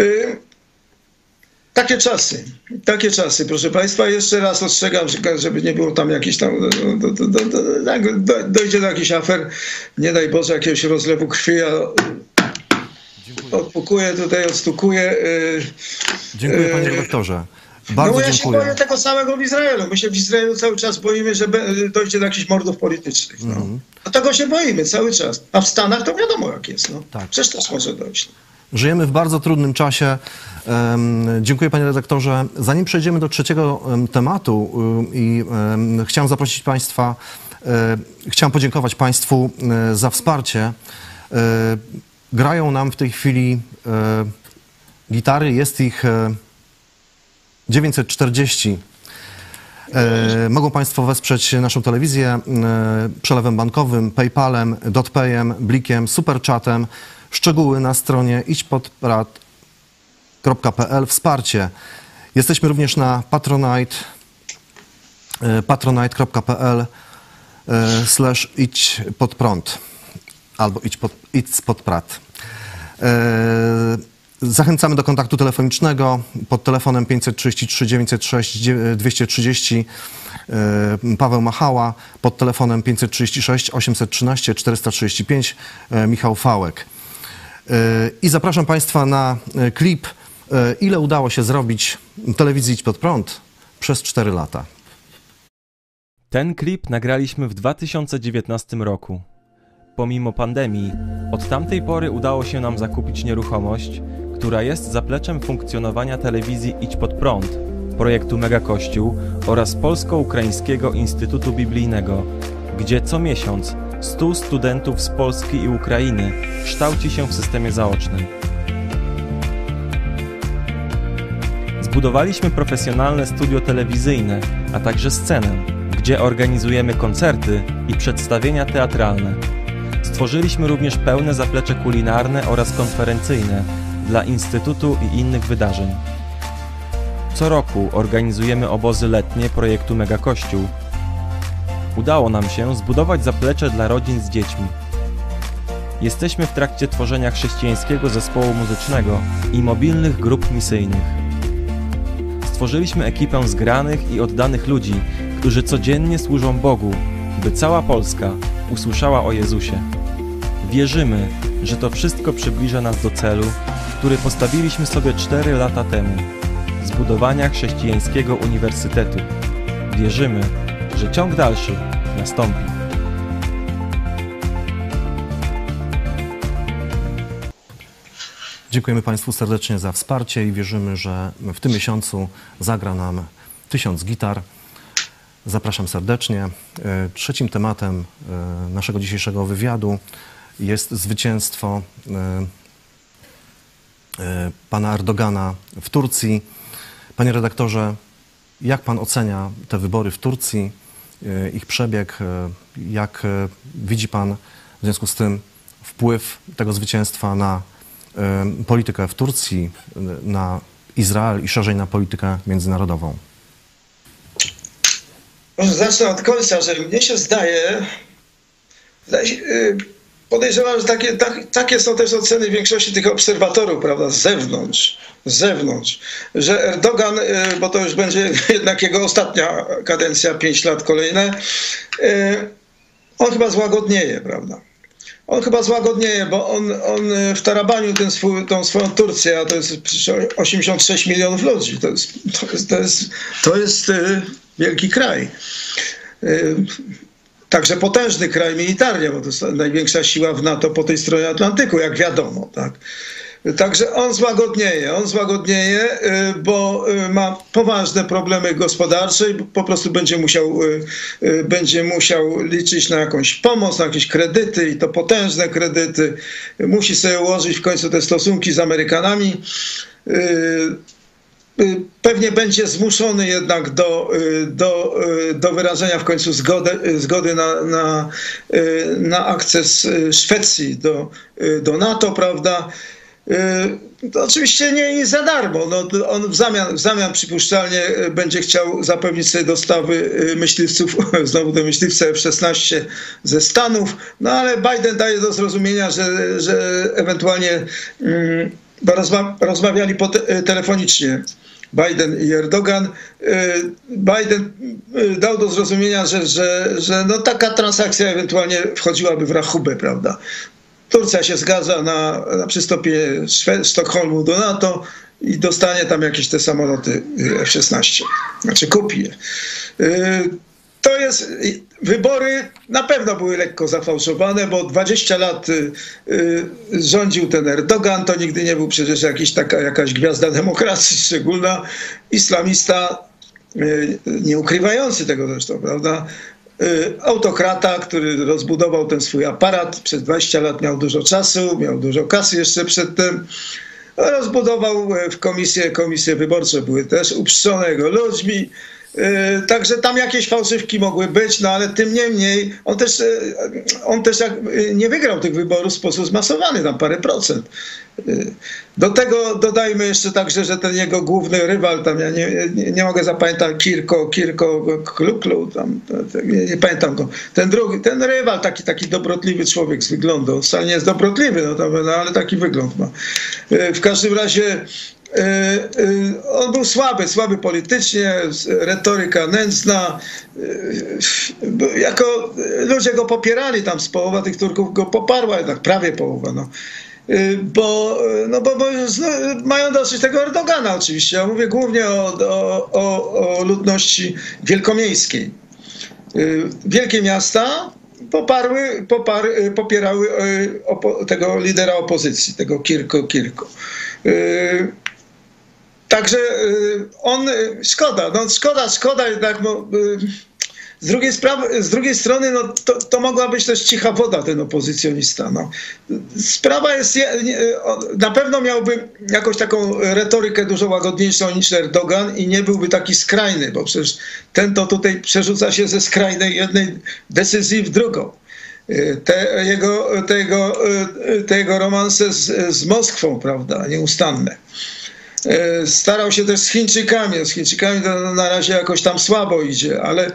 Takie czasy, takie czasy, proszę państwa. Jeszcze raz ostrzegam, żeby nie było tam jakiś tam, do, do, do, do, do, dojdzie do jakichś afer, nie daj Boże, jakiegoś rozlewu krwi, a odpukuję tutaj, odstukuję. Dziękuję, panie redaktorze. Bardzo no ja dziękuję. się boję tego samego w Izraelu. My się w Izraelu cały czas boimy, że dojdzie do jakichś mordów politycznych. No. Mm. A tego się boimy cały czas. A w Stanach to wiadomo jak jest. No. Tak. Przecież też może dojść. Żyjemy w bardzo trudnym czasie. Um, dziękuję, panie redaktorze. Zanim przejdziemy do trzeciego um, tematu um, i um, chciałem zaprosić państwa, um, chciałem podziękować państwu um, za wsparcie. Um, grają nam w tej chwili um, gitary, jest ich um, dziewięćset czterdzieści. E, mogą państwo wesprzeć naszą telewizję e, przelewem bankowym, PayPalem, DotPayem, Blikiem, Superchatem. Szczegóły na stronie idź pod prad kropka p l. Wsparcie. Jesteśmy również na Patronite, e, patronite kropka p l e, slash idź pod prąd albo idź pod, idź pod prad. E, Zachęcamy do kontaktu telefonicznego pod telefonem pięćset trzydzieści trzy dziewięćset sześć dwieście trzydzieści. Paweł Machała, pod telefonem pięćset trzydzieści sześć osiemset trzynaście czterysta trzydzieści pięć Michał Fałek. I zapraszam państwa na klip ile udało się zrobić telewizji Idź Pod Prąd przez cztery lata. Ten klip nagraliśmy w dwa tysiące dziewiętnastym roku. Pomimo pandemii, od tamtej pory udało się nam zakupić nieruchomość, która jest zapleczem funkcjonowania telewizji Idź Pod Prąd, projektu Mega Kościół oraz Polsko-Ukraińskiego Instytutu Biblijnego, gdzie co miesiąc stu studentów z Polski i Ukrainy kształci się w systemie zaocznym. Zbudowaliśmy profesjonalne studio telewizyjne, a także scenę, gdzie organizujemy koncerty i przedstawienia teatralne. Stworzyliśmy również pełne zaplecze kulinarne oraz konferencyjne dla Instytutu i innych wydarzeń. Co roku organizujemy obozy letnie projektu Mega Kościół. Udało nam się zbudować zaplecze dla rodzin z dziećmi. Jesteśmy w trakcie tworzenia chrześcijańskiego zespołu muzycznego i mobilnych grup misyjnych. Stworzyliśmy ekipę zgranych i oddanych ludzi, którzy codziennie służą Bogu, by cała Polska usłyszała o Jezusie. Wierzymy, że to wszystko przybliża nas do celu, który postawiliśmy sobie cztery lata temu – zbudowania chrześcijańskiego uniwersytetu. Wierzymy, że ciąg dalszy nastąpi. Dziękujemy Państwu serdecznie za wsparcie i wierzymy, że w tym miesiącu zagra nam tysiąc gitar. Zapraszam serdecznie. Trzecim tematem naszego dzisiejszego wywiadu jest zwycięstwo pana Erdogana w Turcji. Panie redaktorze, jak pan ocenia te wybory w Turcji, ich przebieg? Jak widzi pan w związku z tym wpływ tego zwycięstwa na politykę w Turcji, na Izrael i szerzej na politykę międzynarodową? Może zacznę od końca, że mnie się zdaje, zdaje się, podejrzewam, że takie, tak, takie są też oceny większości tych obserwatorów, prawda, z zewnątrz, z zewnątrz, że Erdogan, bo to już będzie jednak jego ostatnia kadencja, pięć lat kolejne, on chyba złagodnieje, prawda. On chyba złagodnieje, bo on, on wtarabanił ten swój, tą swoją Turcję, a to jest osiemdziesiąt sześć milionów ludzi. To jest, to jest, to jest, to jest wielki kraj. Także potężny kraj militarnie, bo to jest największa siła w NATO po tej stronie Atlantyku, jak wiadomo. Tak? Także on złagodnieje, on złagodnieje, bo ma poważne problemy gospodarcze i po prostu będzie musiał, będzie musiał liczyć na jakąś pomoc, na jakieś kredyty i to potężne kredyty. Musi sobie ułożyć w końcu te stosunki z Amerykanami. Pewnie będzie zmuszony jednak do, do, do wyrażenia w końcu zgody, zgody na, na, na akces Szwecji do, do NATO, prawda? To oczywiście nie, nie za darmo. No, on w zamian, w zamian przypuszczalnie będzie chciał zapewnić sobie dostawy myśliwców, znowu te myśliwce F szesnaście ze Stanów, no ale Biden daje do zrozumienia, że, że ewentualnie mm, rozma rozmawiali te telefonicznie. Biden i Erdogan. Biden dał do zrozumienia, że, że, że no taka transakcja ewentualnie wchodziłaby w rachubę, prawda? Turcja się zgadza na, na przystąpienie Sztokholmu do NATO i dostanie tam jakieś te samoloty F szesnaście. Znaczy kupi je. To jest, wybory na pewno były lekko zafałszowane, bo dwadzieścia lat rządził ten Erdogan, to nigdy nie był przecież jakiś taka, jakaś gwiazda demokracji szczególna, islamista, nie ukrywający tego zresztą, prawda? Autokrata, który rozbudował ten swój aparat, przez dwadzieścia lat miał dużo czasu, miał dużo kasy jeszcze przedtem, rozbudował w komisje, komisje wyborcze były też uprzczone jego ludźmi, także tam jakieś fałszywki mogły być, no ale tym niemniej on też, on też nie wygrał tych wyborów w sposób zmasowany, tam parę procent. Do tego dodajmy jeszcze także, że ten jego główny rywal, tam ja nie, nie, nie mogę zapamiętać, Kirko, Kirko, Kluklu, tam, nie, nie pamiętam go. Ten drugi, ten rywal, taki, taki dobrotliwy człowiek z wyglądu, wcale nie jest dobrotliwy, no, to, no ale taki wygląd ma. W każdym razie on był słaby, słaby politycznie, retoryka nędzna. Jako ludzie go popierali, tam z połowa tych Turków go poparła, jednak prawie połowa. No. bo, no bo, bo no, mają dosyć tego Erdogana oczywiście. Ja mówię głównie o, o, o, o ludności wielkomiejskiej. Wielkie miasta poparły, popar, popierały opo, tego lidera opozycji, tego Kirko Kirko. Także on, szkoda, no szkoda, szkoda jednak, bo z drugiej, sprawy, z drugiej strony no, to, to mogła być też cicha woda, ten opozycjonista. No. Sprawa jest, na pewno miałby jakąś taką retorykę dużo łagodniejszą niż Erdogan i nie byłby taki skrajny, bo przecież ten to tutaj przerzuca się ze skrajnej jednej decyzji w drugą. Te jego, te jego, te jego romanse z, z Moskwą, prawda, nieustanne. Starał się też z Chińczykami. Z Chińczykami to na razie jakoś tam słabo idzie, ale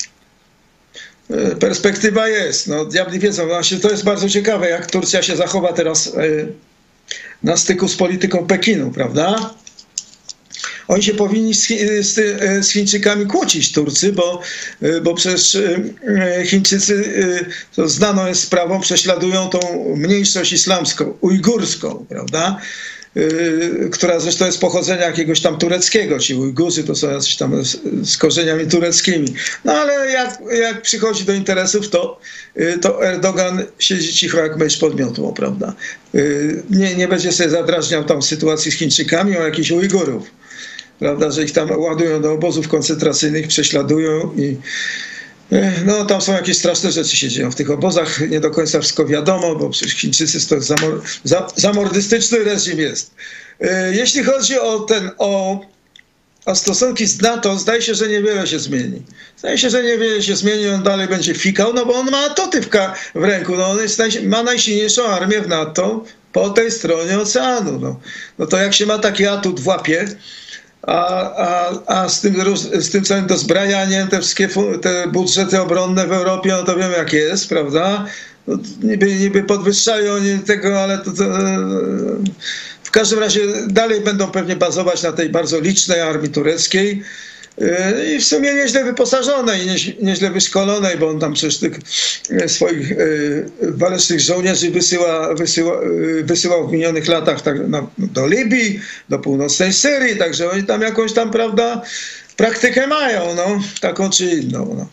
perspektywa jest. No, diabli wiedzą. Właśnie to jest bardzo ciekawe, jak Turcja się zachowa teraz na styku z polityką Pekinu, prawda? Oni się powinni z, z, z Chińczykami kłócić, Turcy, bo, bo przecież Chińczycy, to znaną jest sprawą, prześladują tą mniejszość islamską, ujgurską, prawda? Która zresztą jest pochodzenia jakiegoś tam tureckiego. Ci Ujgurzy to są jacyś tam z, z korzeniami tureckimi. No ale jak, jak przychodzi do interesów, to, to Erdogan siedzi cicho jak mysz pod miotłą, prawda? Nie, nie będzie sobie zadrażniał tam sytuacji z Chińczykami o jakichś Ujgurów, prawda? Że ich tam ładują do obozów koncentracyjnych, prześladują i no tam są jakieś straszne rzeczy się dzieją w tych obozach, nie do końca wszystko wiadomo, bo przecież Chińczycy to zamor, za, zamordystyczny reżim jest. Jeśli chodzi o ten, o, o stosunki z NATO, zdaje się, że niewiele się zmieni. Zdaje się, że niewiele się zmieni, on dalej będzie fikał, no bo on ma atuty w, w ręku, no on jest, ma najsilniejszą armię w NATO po tej stronie oceanu. No, no to jak się ma taki atut w łapie, A, a, a z, tym, z tym całym dozbrajaniem, te wszystkie te budżety obronne w Europie, no to wiemy jak jest, prawda? No, niby, niby podwyższają oni tego, ale to, to, w każdym razie dalej będą pewnie bazować na tej bardzo licznej armii tureckiej i w sumie nieźle wyposażonej, nieźle wyszkolonej, bo on tam przecież tych swoich walecznych żołnierzy wysyła, wysyła, wysyłał w minionych latach tak, no, do Libii, do północnej Syrii, także oni tam jakąś tam, prawda, praktykę mają, no, taką czy inną. No.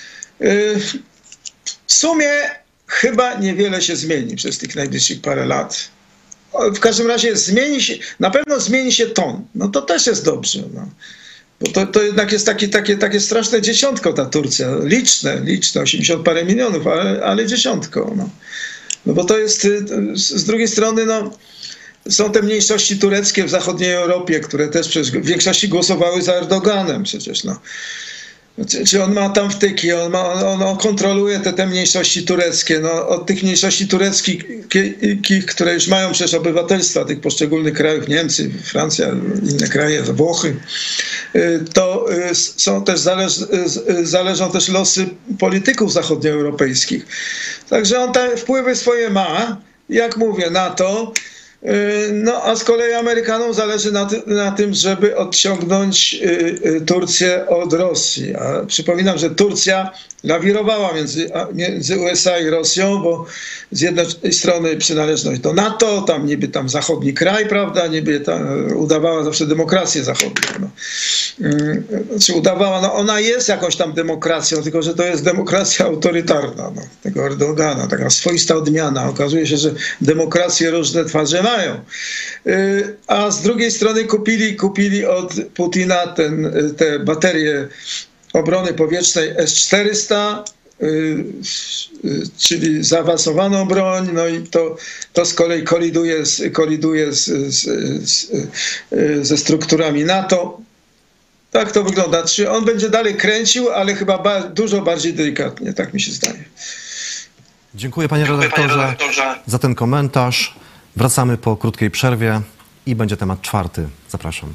W sumie chyba niewiele się zmieni przez tych najbliższych parę lat. W każdym razie zmieni się, na pewno zmieni się ton. No to też jest dobrze, no. Bo to, to jednak jest taki, takie, takie straszne dziesiątko ta Turcja. Liczne, liczne, osiemdziesiąt parę milionów, ale, ale dziesiątko. No. No bo to jest, z drugiej strony, no, są te mniejszości tureckie w zachodniej Europie, które też przecież w większości głosowały za Erdoganem przecież. No. Czy, czy on ma tam wtyki, on, ma, on, on kontroluje te, te mniejszości tureckie. No, od tych mniejszości tureckich, które już mają przecież obywatelstwa tych poszczególnych krajów, Niemcy, Francja, inne kraje, Włochy, to są też zależ, zależą też losy polityków zachodnioeuropejskich. Także on te wpływy swoje ma, jak mówię, NATO. No a z kolei Amerykanom zależy na, ty, na tym, żeby odciągnąć Turcję od Rosji. A przypominam, że Turcja lawirowała między, między U S A i Rosją, bo z jednej strony przynależność do NATO, tam niby tam zachodni kraj, prawda, niby tam udawała zawsze demokrację zachodnią. No. Czy udawała, no ona jest jakąś tam demokracją, tylko że to jest demokracja autorytarna, no, tego Erdogana, taka swoista odmiana. Okazuje się, że demokracje różne twarze mają. A z drugiej strony kupili, kupili od Putina ten, te baterie obrony powietrznej S czterysta, czyli zaawansowaną broń, no i to, to z kolei koliduje, z, koliduje z, z, z, ze strukturami NATO. Tak to wygląda. Czy on będzie dalej kręcił, ale chyba ba dużo bardziej delikatnie, tak mi się zdaje. Dziękuję panie redaktorze za ten komentarz. Wracamy po krótkiej przerwie i będzie temat czwarty. Zapraszam.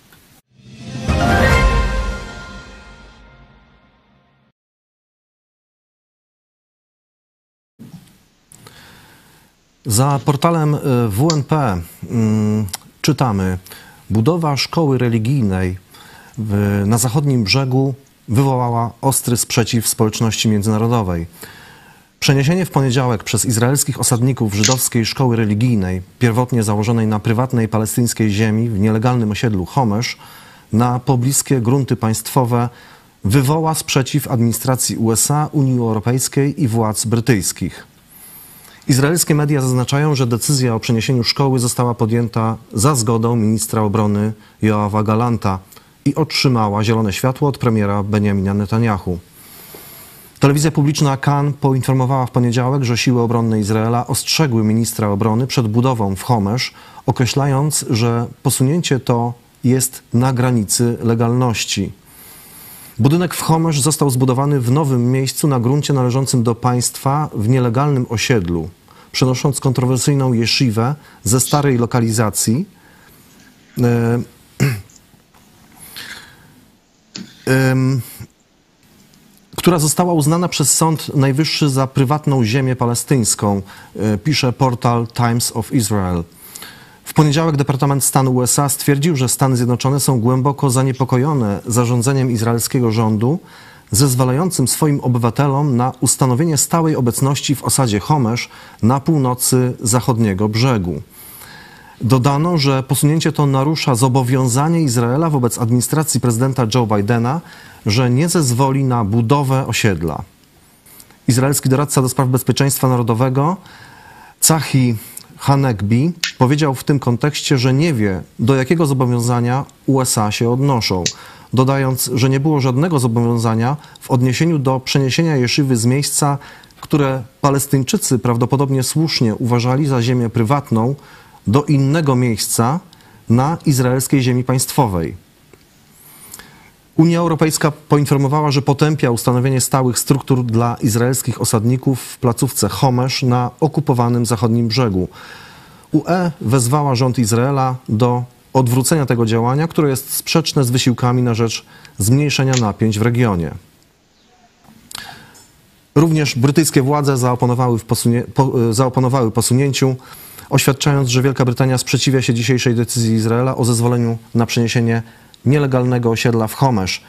Za portalem W N P mm, czytamy: budowa szkoły religijnej w, na zachodnim brzegu wywołała ostry sprzeciw społeczności międzynarodowej. Przeniesienie w poniedziałek przez izraelskich osadników żydowskiej szkoły religijnej, pierwotnie założonej na prywatnej palestyńskiej ziemi w nielegalnym osiedlu Homesz, na pobliskie grunty państwowe wywoła sprzeciw administracji U S A, Unii Europejskiej i władz brytyjskich. Izraelskie media zaznaczają, że decyzja o przeniesieniu szkoły została podjęta za zgodą ministra obrony Joawa Galanta i otrzymała zielone światło od premiera Benjamina Netanyahu. Telewizja publiczna Kan poinformowała w poniedziałek, że siły obronne Izraela ostrzegły ministra obrony przed budową w Homesz, określając, że posunięcie to jest na granicy legalności. Budynek w Homesz został zbudowany w nowym miejscu na gruncie należącym do państwa w nielegalnym osiedlu, przenosząc kontrowersyjną jesziwę ze starej lokalizacji, e, e, która została uznana przez Sąd Najwyższy za prywatną ziemię palestyńską, e, pisze portal Times of Israel. W poniedziałek Departament Stanu U S A stwierdził, że Stany Zjednoczone są głęboko zaniepokojone zarządzeniem izraelskiego rządu, zezwalającym swoim obywatelom na ustanowienie stałej obecności w osadzie Homesz na północy zachodniego brzegu. Dodano, że posunięcie to narusza zobowiązanie Izraela wobec administracji prezydenta Joe Bidena, że nie zezwoli na budowę osiedla. Izraelski doradca do spraw bezpieczeństwa narodowego Tzachi Hanegbi powiedział w tym kontekście, że nie wie, do jakiego zobowiązania U S A się odnoszą, dodając, że nie było żadnego zobowiązania w odniesieniu do przeniesienia jeszywy z miejsca, które Palestyńczycy prawdopodobnie słusznie uważali za ziemię prywatną, do innego miejsca na izraelskiej ziemi państwowej. Unia Europejska poinformowała, że potępia ustanowienie stałych struktur dla izraelskich osadników w placówce Homesz na okupowanym zachodnim brzegu. U E wezwała rząd Izraela do odwrócenia tego działania, które jest sprzeczne z wysiłkami na rzecz zmniejszenia napięć w regionie. Również brytyjskie władze zaoponowały, w posunie, po, zaoponowały posunięciu, oświadczając, że Wielka Brytania sprzeciwia się dzisiejszej decyzji Izraela o zezwoleniu na przeniesienie nielegalnego osiedla w Homesz.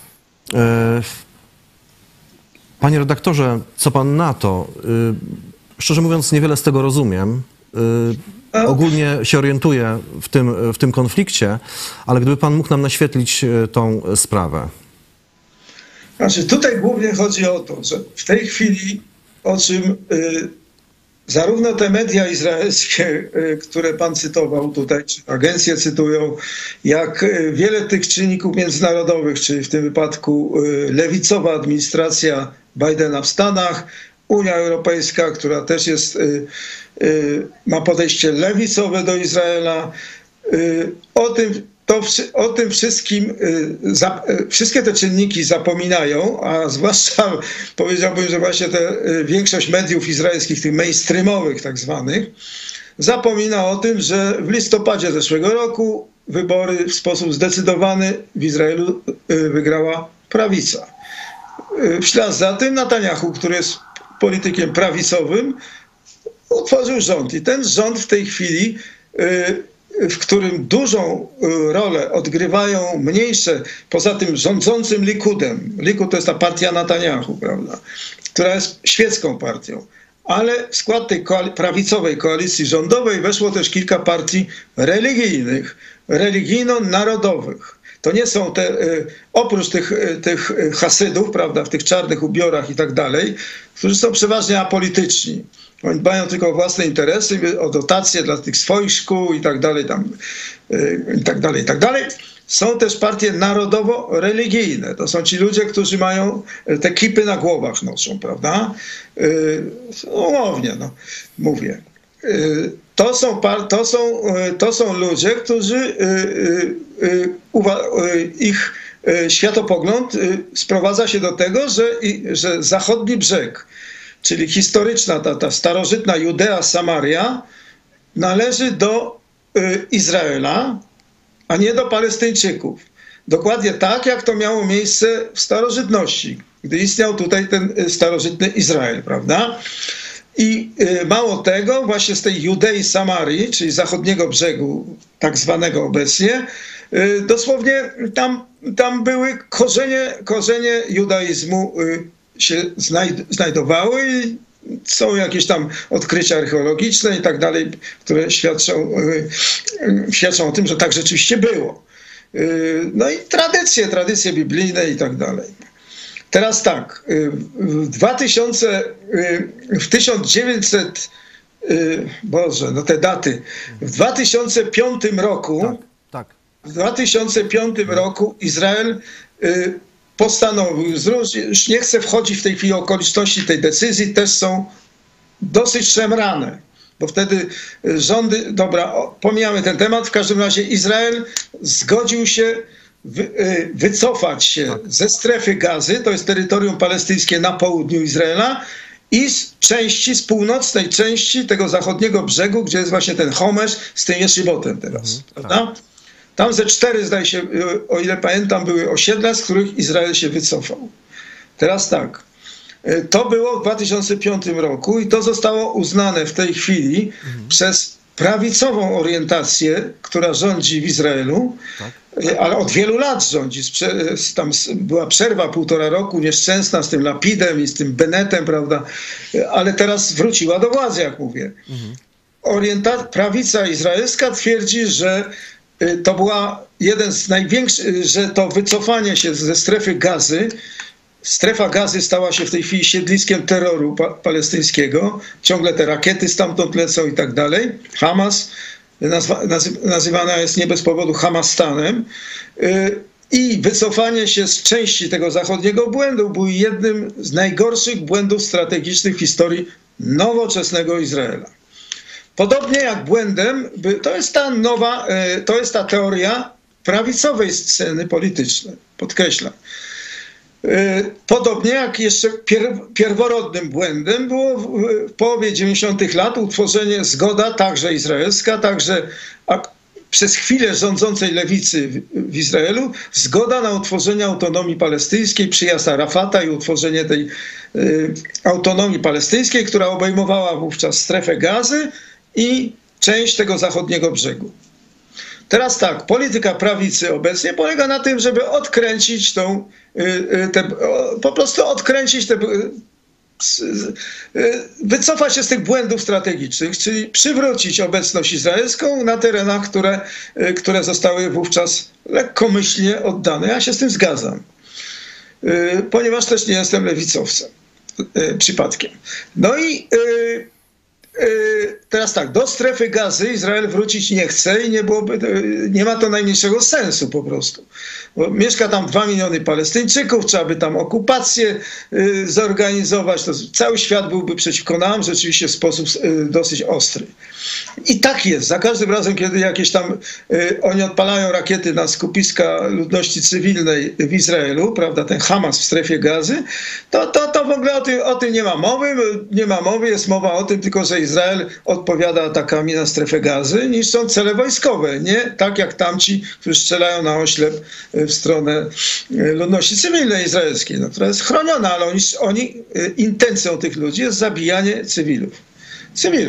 Panie redaktorze, co pan na to? Szczerze mówiąc, niewiele z tego rozumiem. Ogólnie się orientuję w tym, w tym konflikcie, ale gdyby pan mógł nam naświetlić tą sprawę. Znaczy, tutaj głównie chodzi o to, że w tej chwili, o czym y, zarówno te media izraelskie, y, które pan cytował tutaj, czy agencje cytują, jak y, wiele tych czynników międzynarodowych, czyli w tym wypadku y, lewicowa administracja Bidena w Stanach, Unia Europejska, która też jest, y, y, ma podejście lewicowe do Izraela, y, o tym To, o tym wszystkim, za, wszystkie te czynniki zapominają, a zwłaszcza powiedziałbym, że właśnie te, większość mediów izraelskich, tych mainstreamowych tak zwanych, zapomina o tym, że w listopadzie zeszłego roku wybory w sposób zdecydowany w Izraelu wygrała prawica. W ślad za tym Netanyahu, który jest politykiem prawicowym, utworzył rząd i ten rząd w tej chwili, w którym dużą rolę odgrywają mniejsze, poza tym rządzącym Likudem. Likud to jest ta partia Netanyahu, prawda, która jest świecką partią. Ale w skład tej koal- prawicowej koalicji rządowej weszło też kilka partii religijnych, religijno-narodowych. To nie są te, oprócz tych, tych hasydów, prawda, w tych czarnych ubiorach i tak dalej, którzy są przeważnie apolityczni. Oni dbają tylko o własne interesy, o dotacje dla tych swoich szkół i tak dalej, tam, i tak dalej, i tak dalej. Są też partie narodowo-religijne. To są ci ludzie, którzy mają te kipy na głowach noszą, prawda? Umownie, no, mówię. To są, to są, to są ludzie, którzy ich światopogląd sprowadza się do tego, że, że zachodni brzeg, czyli historyczna, ta, ta starożytna Judea, Samaria, należy do y, Izraela, a nie do Palestyńczyków. Dokładnie tak, jak to miało miejsce w starożytności, gdy istniał tutaj ten starożytny Izrael, prawda? I y, mało tego, właśnie z tej Judei, Samarii, czyli zachodniego brzegu, tak zwanego obecnie, y, dosłownie tam, tam były korzenie, korzenie judaizmu, y, się znajdowały i są jakieś tam odkrycia archeologiczne i tak dalej, które świadczą, świadczą o tym, że tak rzeczywiście było. No i tradycje, tradycje biblijne i tak dalej. Teraz tak, w dwa tysiące, w tysiąc dziewięćset, Boże, no te daty, w dwa tysiące piątym roku, Tak, tak. w dwa tysiące piątym roku Izrael postanowił, już nie chcę wchodzić w tej chwili okoliczności tej decyzji, też są dosyć szemrane, bo wtedy rządy, dobra, pomijamy ten temat, w każdym razie Izrael zgodził się wy, wycofać się ze strefy Gazy, to jest terytorium palestyńskie na południu Izraela, i z części, z północnej części tego zachodniego brzegu, gdzie jest właśnie ten Homesz z tym Jeszybotem teraz, mhm, prawda? Tak. Tam ze cztery, zdaje się, o ile pamiętam, były osiedla, z których Izrael się wycofał. Teraz tak, to było w dwa tysiące piątym roku i to zostało uznane w tej chwili mhm. przez prawicową orientację, która rządzi w Izraelu, tak. ale od wielu lat rządzi. Tam była przerwa półtora roku nieszczęsna z tym Lapidem i z tym Bennettem, prawda? Ale teraz wróciła do władzy, jak mówię. Mhm. Orienta- prawica izraelska twierdzi, że to była jeden z największych, że to wycofanie się ze strefy Gazy, strefa Gazy stała się w tej chwili siedliskiem terroru pa- palestyńskiego. Ciągle te rakiety stamtąd lecą i tak dalej. Hamas nazwa, nazy- nazywana jest nie bez powodu Hamastanem. Yy, I wycofanie się z części tego zachodniego błędu był jednym z najgorszych błędów strategicznych w historii nowoczesnego Izraela. Podobnie jak błędem, to jest ta nowa, to jest ta teoria prawicowej sceny politycznej, podkreślam. Podobnie jak jeszcze pier, pierworodnym błędem było w, w połowie dziewięćdziesiątych lat utworzenie, zgoda także izraelska, także a, przez chwilę rządzącej lewicy w, w Izraelu, zgoda na utworzenie autonomii palestyńskiej, przyjazd Arafata i utworzenie tej y, autonomii palestyńskiej, która obejmowała wówczas strefę Gazy i część tego zachodniego brzegu. Teraz tak, polityka prawicy obecnie polega na tym, żeby odkręcić tą, te, po prostu odkręcić te, wycofać się z tych błędów strategicznych, czyli przywrócić obecność izraelską na terenach, które, które zostały wówczas lekkomyślnie oddane. Ja się z tym zgadzam, ponieważ też nie jestem lewicowcem przypadkiem. No i teraz tak, do strefy Gazy Izrael wrócić nie chce i nie, byłoby, nie ma to najmniejszego sensu po prostu. Bo mieszka tam dwa miliony Palestyńczyków, trzeba by tam okupację y, zorganizować. To cały świat byłby przeciwko nam rzeczywiście w sposób y, dosyć ostry. I tak jest. Za każdym razem, kiedy jakieś tam y, oni odpalają rakiety na skupiska ludności cywilnej w Izraelu, prawda, ten Hamas w strefie Gazy, to, to, to w ogóle o tym, o tym nie ma mowy. Nie ma mowy, jest mowa o tym tylko, że Izrael odpowiada atakami na strefę Gazy, niszcząc cele wojskowe. Nie tak jak tamci, którzy strzelają na oślep w stronę ludności cywilnej izraelskiej, no, która jest chroniona, ale oni, oni intencją tych ludzi jest zabijanie cywilów. Cywilów.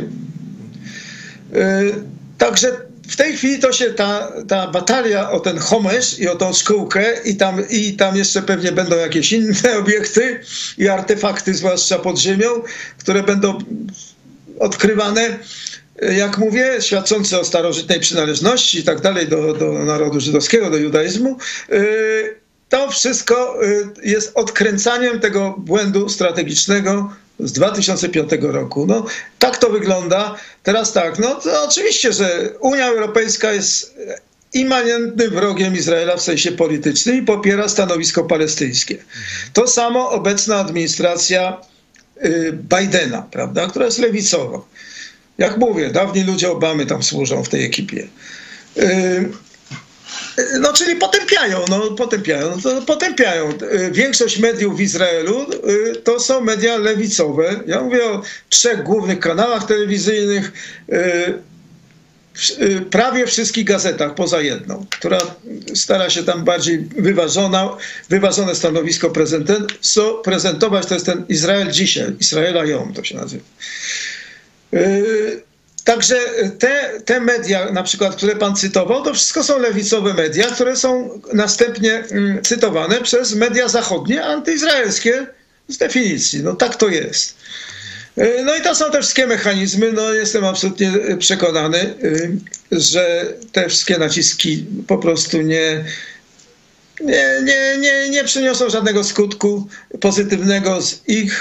Także w tej chwili to się ta, ta batalia o ten Homesz i o tą szkółkę i tam, i tam jeszcze pewnie będą jakieś inne obiekty i artefakty, zwłaszcza pod ziemią, które będą odkrywane, jak mówię, świadczące o starożytnej przynależności i tak dalej do, do narodu żydowskiego, do judaizmu. To wszystko jest odkręcaniem tego błędu strategicznego z dwa tysiące piątego roku. No, tak to wygląda. Teraz tak, no to oczywiście, że Unia Europejska jest immanentnym wrogiem Izraela w sensie politycznym i popiera stanowisko palestyńskie. To samo obecna administracja Bidena, prawda, która jest lewicowa. Jak mówię, dawni ludzie Obamy tam służą w tej ekipie. No, czyli potępiają, no, potępiają, no, to potępiają. Większość mediów w Izraelu to są media lewicowe. Ja mówię o trzech głównych kanałach telewizyjnych, prawie wszystkich gazetach, poza jedną, która stara się tam bardziej wyważona, wyważone stanowisko prezentować. To jest ten Izrael dzisiaj, Izraela Jom to się nazywa. Także te, te media, na przykład, które pan cytował, to wszystko są lewicowe media, które są następnie cytowane przez media zachodnie, antyizraelskie z definicji. No tak to jest. No i to są te wszystkie mechanizmy. No jestem absolutnie przekonany, że te wszystkie naciski po prostu nie, nie, nie, nie, nie przyniosą żadnego skutku pozytywnego z ich,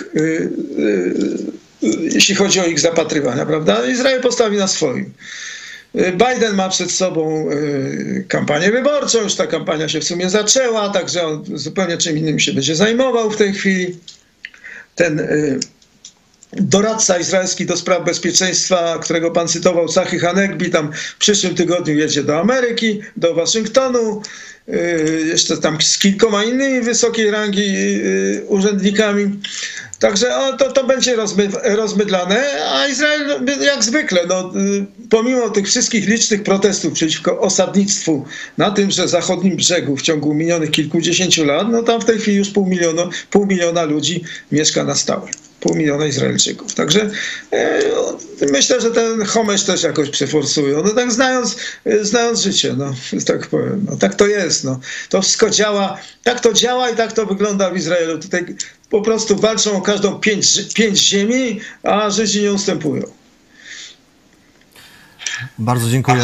jeśli chodzi o ich zapatrywania, prawda? Izrael postawi na swoim. Biden ma przed sobą kampanię wyborczą, już ta kampania się w sumie zaczęła, także on zupełnie czym innym się będzie zajmował w tej chwili. Ten doradca izraelski do spraw bezpieczeństwa, którego pan cytował, Tzachi Hanegbi, tam w przyszłym tygodniu jedzie do Ameryki, do Waszyngtonu, jeszcze tam z kilkoma innymi wysokiej rangi urzędnikami. Także to, to będzie rozmy, rozmydlane, a Izrael jak zwykle, no, pomimo tych wszystkich licznych protestów przeciwko osadnictwu na tymże zachodnim brzegu w ciągu minionych kilkudziesięciu lat, no tam w tej chwili już pół miliona, pół miliona ludzi mieszka na stałe. Pół miliona Izraelczyków. Także e, myślę, że ten Homesz też jakoś przeforsują. No tak znając, znając życie, no tak powiem. No, tak to jest. No. To wszystko działa, tak to działa i tak to wygląda w Izraelu. Tutaj po prostu walczą o każdą pięć, pięć ziemi, a Żydzi nie ustępują. Bardzo dziękuję.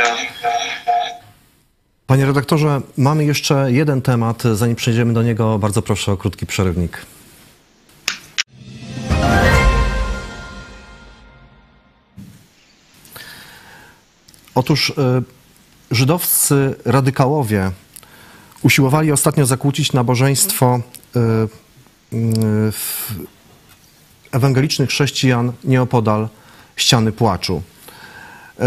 Panie redaktorze, mamy jeszcze jeden temat. Zanim przejdziemy do niego, bardzo proszę o krótki przerywnik. Otóż y, żydowscy radykałowie usiłowali ostatnio zakłócić nabożeństwo y, y, ewangelicznych chrześcijan nieopodal ściany płaczu. Y,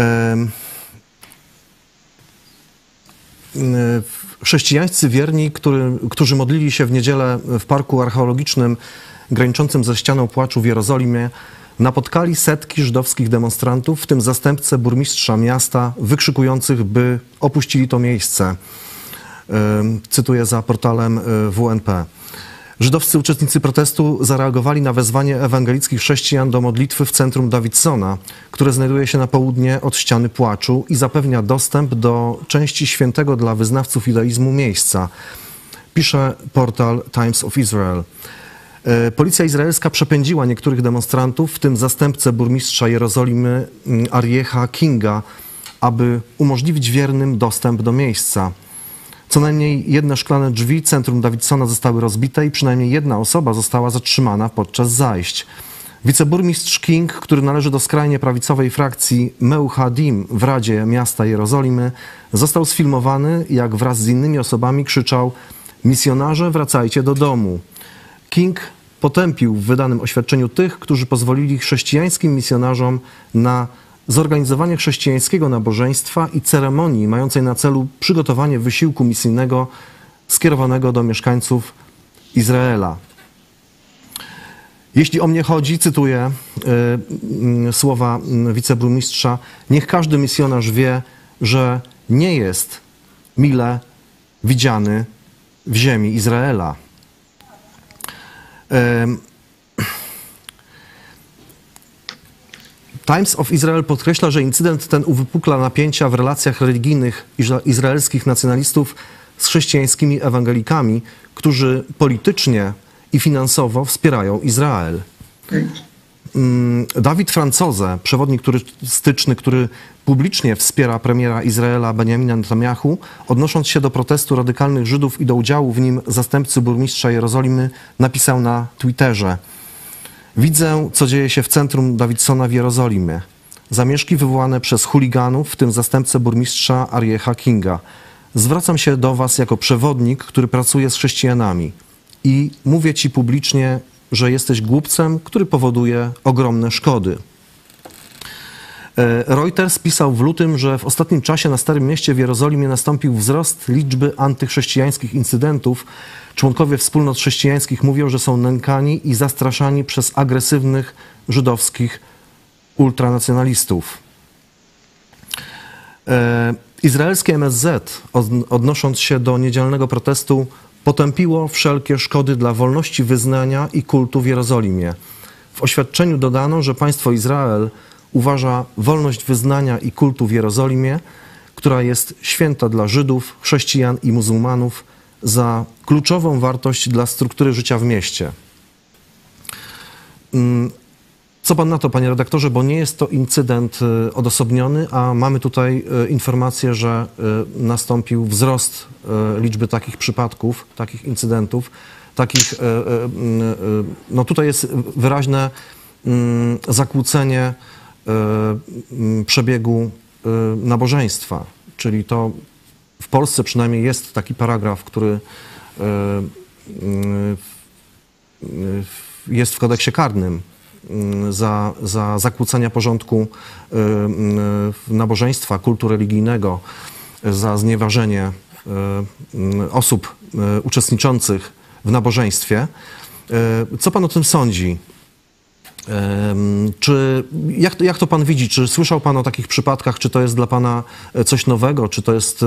y, chrześcijańscy wierni, który, którzy modlili się w niedzielę w parku archeologicznym graniczącym ze ścianą płaczu w Jerozolimie, napotkali setki żydowskich demonstrantów, w tym zastępcę burmistrza miasta, wykrzykujących, by opuścili to miejsce. Cytuję za portalem W N P. Żydowscy uczestnicy protestu zareagowali na wezwanie ewangelickich chrześcijan do modlitwy w centrum Dawidsona, które znajduje się na południe od ściany płaczu i zapewnia dostęp do części świętego dla wyznawców judaizmu miejsca. Pisze portal Times of Israel. Policja izraelska przepędziła niektórych demonstrantów, w tym zastępcę burmistrza Jerozolimy Ariecha Kinga, aby umożliwić wiernym dostęp do miejsca. Co najmniej jedne szklane drzwi centrum Dawidsona zostały rozbite i przynajmniej jedna osoba została zatrzymana podczas zajść. Wiceburmistrz King, który należy do skrajnie prawicowej frakcji Meuchadim w Radzie Miasta Jerozolimy, został sfilmowany, jak wraz z innymi osobami krzyczał: „Misjonarze, wracajcie do domu”. King potępił w wydanym oświadczeniu tych, którzy pozwolili chrześcijańskim misjonarzom na zorganizowanie chrześcijańskiego nabożeństwa i ceremonii mającej na celu przygotowanie wysiłku misyjnego skierowanego do mieszkańców Izraela. Jeśli o mnie chodzi, cytuję y, y, słowa wiceburmistrza, niech każdy misjonarz wie, że nie jest mile widziany w ziemi Izraela. Times of Israel podkreśla, że incydent ten uwypukla napięcia w relacjach religijnych izraelskich nacjonalistów z chrześcijańskimi ewangelikami, którzy politycznie i finansowo wspierają Izrael. Dawid Francoze, przewodnik turystyczny, który publicznie wspiera premiera Izraela Benjamina Netanyahu, odnosząc się do protestu radykalnych Żydów i do udziału w nim zastępcy burmistrza Jerozolimy, napisał na Twitterze: „Widzę, co dzieje się w centrum Dawidsona w Jerozolimie. Zamieszki wywołane przez chuliganów, w tym zastępcę burmistrza Ariecha Kinga. Zwracam się do was jako przewodnik, który pracuje z chrześcijanami. I mówię ci publicznie, że jesteś głupcem, który powoduje ogromne szkody”. Reuters pisał w lutym, że w ostatnim czasie na Starym Mieście w Jerozolimie nastąpił wzrost liczby antychrześcijańskich incydentów. Członkowie wspólnot chrześcijańskich mówią, że są nękani i zastraszani przez agresywnych żydowskich ultranacjonalistów. Izraelskie M S Z, odnosząc się do niedzielnego protestu, potępiło wszelkie szkody dla wolności wyznania i kultu w Jerozolimie. W oświadczeniu dodano, że państwo Izrael uważa wolność wyznania i kultu w Jerozolimie, która jest święta dla Żydów, chrześcijan i muzułmanów, za kluczową wartość dla struktury życia w mieście. Co pan na to, panie redaktorze, bo nie jest to incydent y, odosobniony, a mamy tutaj y, informację, że y, nastąpił wzrost y, liczby takich przypadków, takich incydentów, takich, y, y, y, no tutaj jest wyraźne y, zakłócenie y, y, przebiegu y, nabożeństwa, czyli to w Polsce przynajmniej jest taki paragraf, który y, y, y, jest w kodeksie karnym za, za zakłócenia porządku y, y, nabożeństwa, kultu religijnego, za znieważenie y, y, osób y, uczestniczących w nabożeństwie. Y, co pan o tym sądzi? Czy, jak, to, jak to pan widzi? Czy słyszał pan o takich przypadkach? Czy to jest dla pana coś nowego? Czy to jest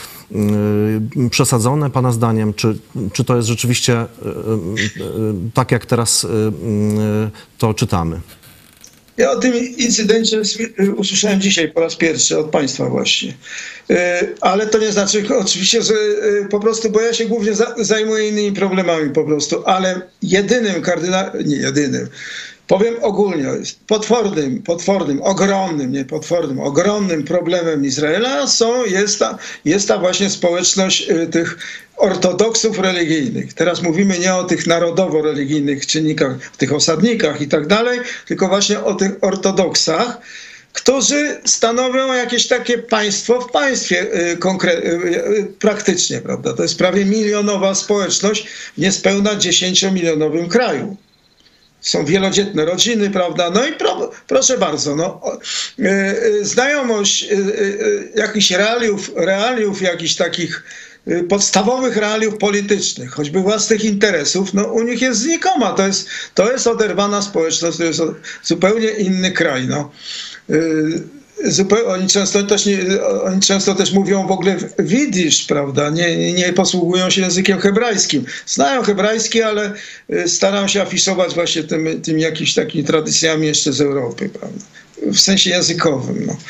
y, przesadzone pana zdaniem? Czy, czy to jest rzeczywiście y, y, tak, jak teraz y, y, to czytamy? Ja o tym incydencie usłyszałem dzisiaj po raz pierwszy od państwa właśnie. Ale to nie znaczy oczywiście, że po prostu, bo ja się głównie zajmuję innymi problemami po prostu, ale jedynym kardynałem, nie jedynym, powiem ogólnie, potwornym, potwornym, ogromnym, nie potwornym, ogromnym problemem Izraela są, jest, ta, jest ta właśnie społeczność tych ortodoksów religijnych. Teraz mówimy nie o tych narodowo-religijnych czynnikach, tych osadnikach i tak dalej, tylko właśnie o tych ortodoksach, którzy stanowią jakieś takie państwo w państwie praktycznie, prawda? To jest prawie milionowa społeczność w niespełna dziesięciomilionowym kraju. Są wielodzietne rodziny, prawda? No i pro, proszę bardzo, no, y, y, znajomość y, y, jakichś realiów, realiów jakichś takich y, podstawowych realiów politycznych, choćby własnych interesów, no u nich jest znikoma. To jest, to jest oderwana społeczność, to jest zupełnie inny kraj, no. Y, Zupełnie, oni, często też nie, oni często też mówią w ogóle w jidysz, prawda? Nie, nie posługują się językiem hebrajskim. Znają hebrajski, ale starają się afiszować właśnie tym, tym jakimiś takimi tradycjami jeszcze z Europy, prawda? W sensie językowym. No.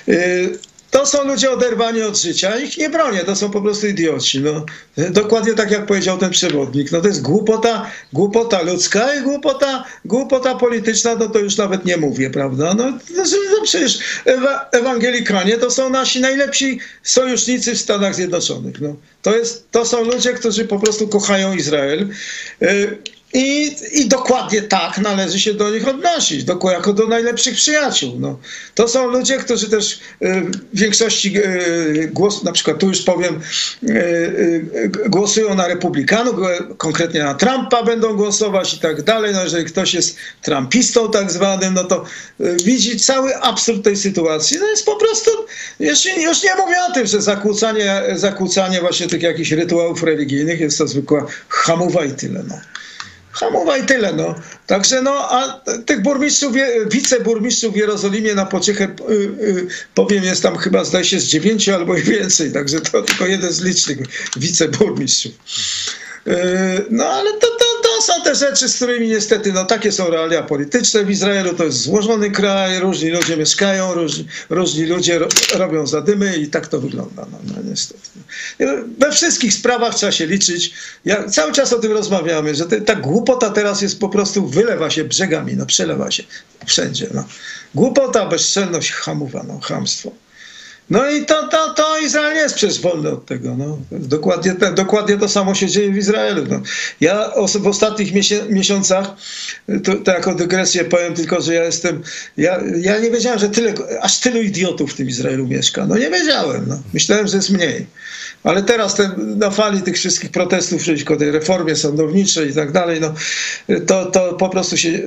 To są ludzie oderwani od życia, ich nie bronię, to są po prostu idioci. No. Dokładnie tak jak powiedział ten przewodnik. No to jest głupota, głupota ludzka i głupota, głupota polityczna, no to już nawet nie mówię, prawda? No, no, no przecież ewa, ewangelikanie to są nasi najlepsi sojusznicy w Stanach Zjednoczonych. No. To, jest, to są ludzie, którzy po prostu kochają Izrael. Y I, I dokładnie tak należy się do nich odnosić, do, jako do najlepszych przyjaciół. No. To są ludzie, którzy też y, w większości y, głos, na przykład tu już powiem, y, y, głosują na republikanów, konkretnie na Trumpa będą głosować i tak dalej. No, jeżeli ktoś jest trumpistą tak zwanym, no to y, widzi cały absurd tej sytuacji. No jest po prostu, już, już nie mówię o tym, że zakłócanie, zakłócanie właśnie tych jakichś rytuałów religijnych jest to zwykła hamuwa i tyle. No. Hamowa i tyle, no. Także no, a tych burmistrzów, wiceburmistrzów w Jerozolimie na pociechę, y, y, powiem, jest tam chyba, zdaje się, z dziewięciu albo i więcej, także to tylko jeden z licznych wiceburmistrzów. Y, no, ale to, to, to są te rzeczy, z którymi niestety, no, takie są realia polityczne w Izraelu, to jest złożony kraj, różni ludzie mieszkają, różni, różni ludzie ro, robią zadymy i tak to wygląda, no, no niestety. We wszystkich sprawach trzeba się liczyć. Ja, cały czas o tym rozmawiamy, że te, ta głupota teraz jest po prostu, wylewa się brzegami, no przelewa się wszędzie. No. Głupota, bezczelność, hamowa, no, chamstwo. No i to, to, to Izrael nie jest przecież wolny od tego. No. Dokładnie, te, dokładnie to samo się dzieje w Izraelu. No. Ja w ostatnich miesiącach, to, to jako dygresję powiem tylko, że ja jestem, ja, ja nie wiedziałem, że tyle, aż tylu idiotów w tym Izraelu mieszka. No nie wiedziałem. No. Myślałem, że jest mniej. Ale teraz te, na fali tych wszystkich protestów przeciwko tej reformie sądowniczej i tak dalej, no, to, to po prostu się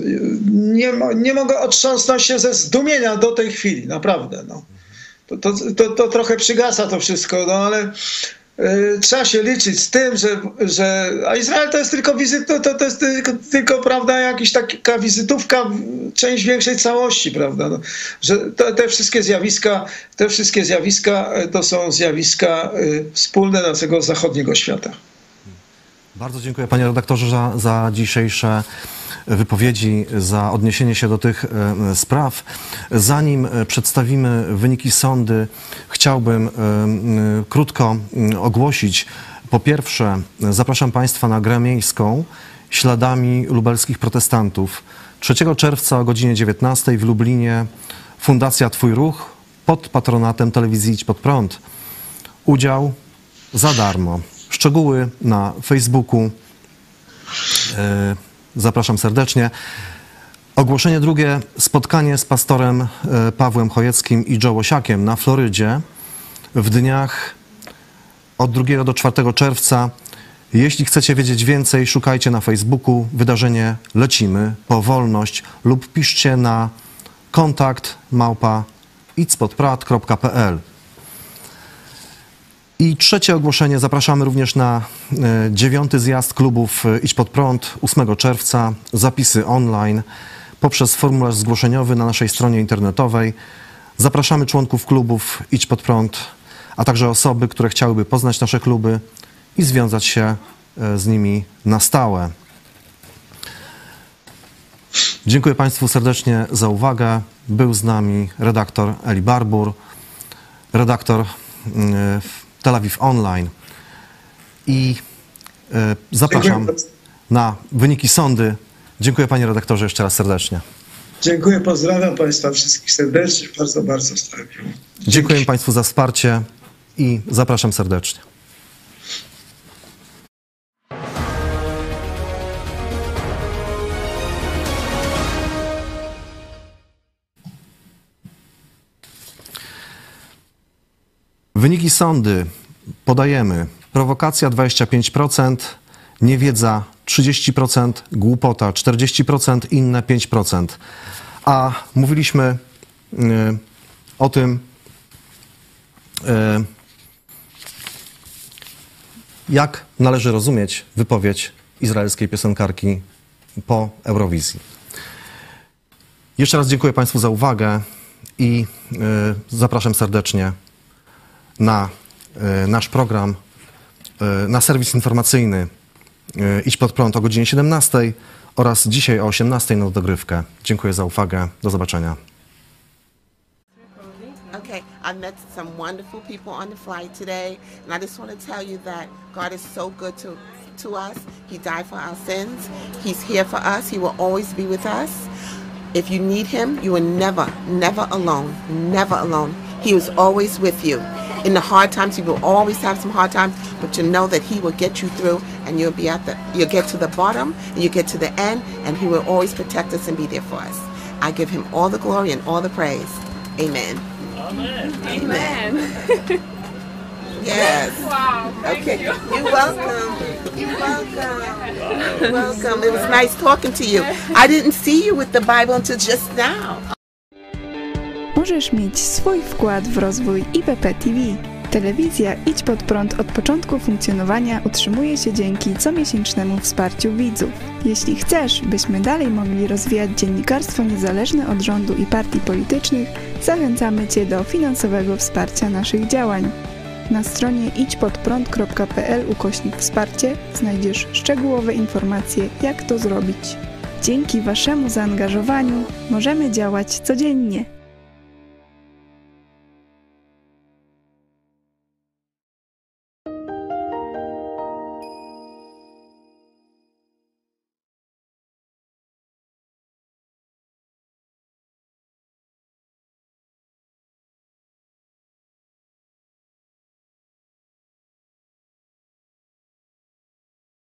nie, nie mogę otrząsnąć się ze zdumienia do tej chwili, naprawdę. No. To, to, to, to trochę przygasa to wszystko, no ale y, trzeba się liczyć z tym, że, że a Izrael to jest tylko wizyt, to, to jest tylko, tylko prawda, jakaś taka wizytówka, część większej całości, prawda, no, że to, te wszystkie zjawiska, te wszystkie zjawiska to są zjawiska y, wspólne naszego zachodniego świata. Bardzo dziękuję, panie redaktorze, za, za dzisiejsze wypowiedzi, za odniesienie się do tych e, spraw. Zanim przedstawimy wyniki sądy, chciałbym e, e, krótko ogłosić. Po pierwsze, zapraszam państwa na grę miejską śladami lubelskich protestantów. trzeciego czerwca o godzinie dziewiętnastej w Lublinie Fundacja Twój Ruch pod patronatem telewizji Idź Pod Prąd. Udział za darmo. Szczegóły na Facebooku. Zapraszam serdecznie. Ogłoszenie drugie. Spotkanie z pastorem Pawłem Chojeckim i Joe Osiakiem na Florydzie w dniach od drugiego do czwartego czerwca. Jeśli chcecie wiedzieć więcej, szukajcie na Facebooku wydarzenie Lecimy po wolność lub piszcie na kontakt małpa idźpodprad kropka p l. I trzecie ogłoszenie. Zapraszamy również na dziewiąty zjazd klubów Idź Pod Prąd ósmego czerwca. Zapisy online poprzez formularz zgłoszeniowy na naszej stronie internetowej. Zapraszamy członków klubów Idź Pod Prąd, a także osoby, które chciałyby poznać nasze kluby i związać się z nimi na stałe. Dziękuję Państwu serdecznie za uwagę. Był z nami redaktor Eli Barbur, redaktor Tel Awiw Online i zapraszam na wyniki sądy. Dziękuję Panie redaktorze jeszcze raz serdecznie. Dziękuję, pozdrawiam Państwa wszystkich serdecznie, bardzo, bardzo stawiam. Dziękuję Państwu za wsparcie i zapraszam serdecznie. Wyniki sądy podajemy. Prowokacja dwadzieścia pięć procent, niewiedza trzydzieści procent, głupota czterdzieści procent, inne pięć procent. A mówiliśmy y, o tym, y, jak należy rozumieć wypowiedź izraelskiej piosenkarki po Eurowizji. Jeszcze raz dziękuję Państwu za uwagę i y, zapraszam serdecznie na y, nasz program, y, na serwis informacyjny y, Idź Pod Prąd o godzinie siedemnastej oraz dzisiaj o osiemnastej na dogrywkę. Dziękuję za uwagę. Do zobaczenia. Okay, I met some wonderful people on the flight today, and I just want to tell you that God is so good to, to us. He died for our sins. He's here for us. He will always be with us. If you need Him, you are never, never alone. Never alone. He is always with you. In the hard times, you will always have some hard times, but you know that He will get you through, and you'll be at the, you'll get to the bottom, and you get to the end, and He will always protect us and be there for us. I give Him all the glory and all the praise. Amen. Amen. Amen. Yes. Wow. Thank Okay. you. You're welcome. You're welcome. You're welcome. It was nice talking to you. I didn't see you with the Bible until just now. Możesz mieć swój wkład w rozwój I P P T V. Telewizja Idź Pod Prąd od początku funkcjonowania utrzymuje się dzięki comiesięcznemu wsparciu widzów. Jeśli chcesz, byśmy dalej mogli rozwijać dziennikarstwo niezależne od rządu i partii politycznych, zachęcamy Cię do finansowego wsparcia naszych działań. Na stronie idźpodprąd kropka p l ukośnik wsparcie znajdziesz szczegółowe informacje, jak to zrobić. Dzięki Waszemu zaangażowaniu możemy działać codziennie.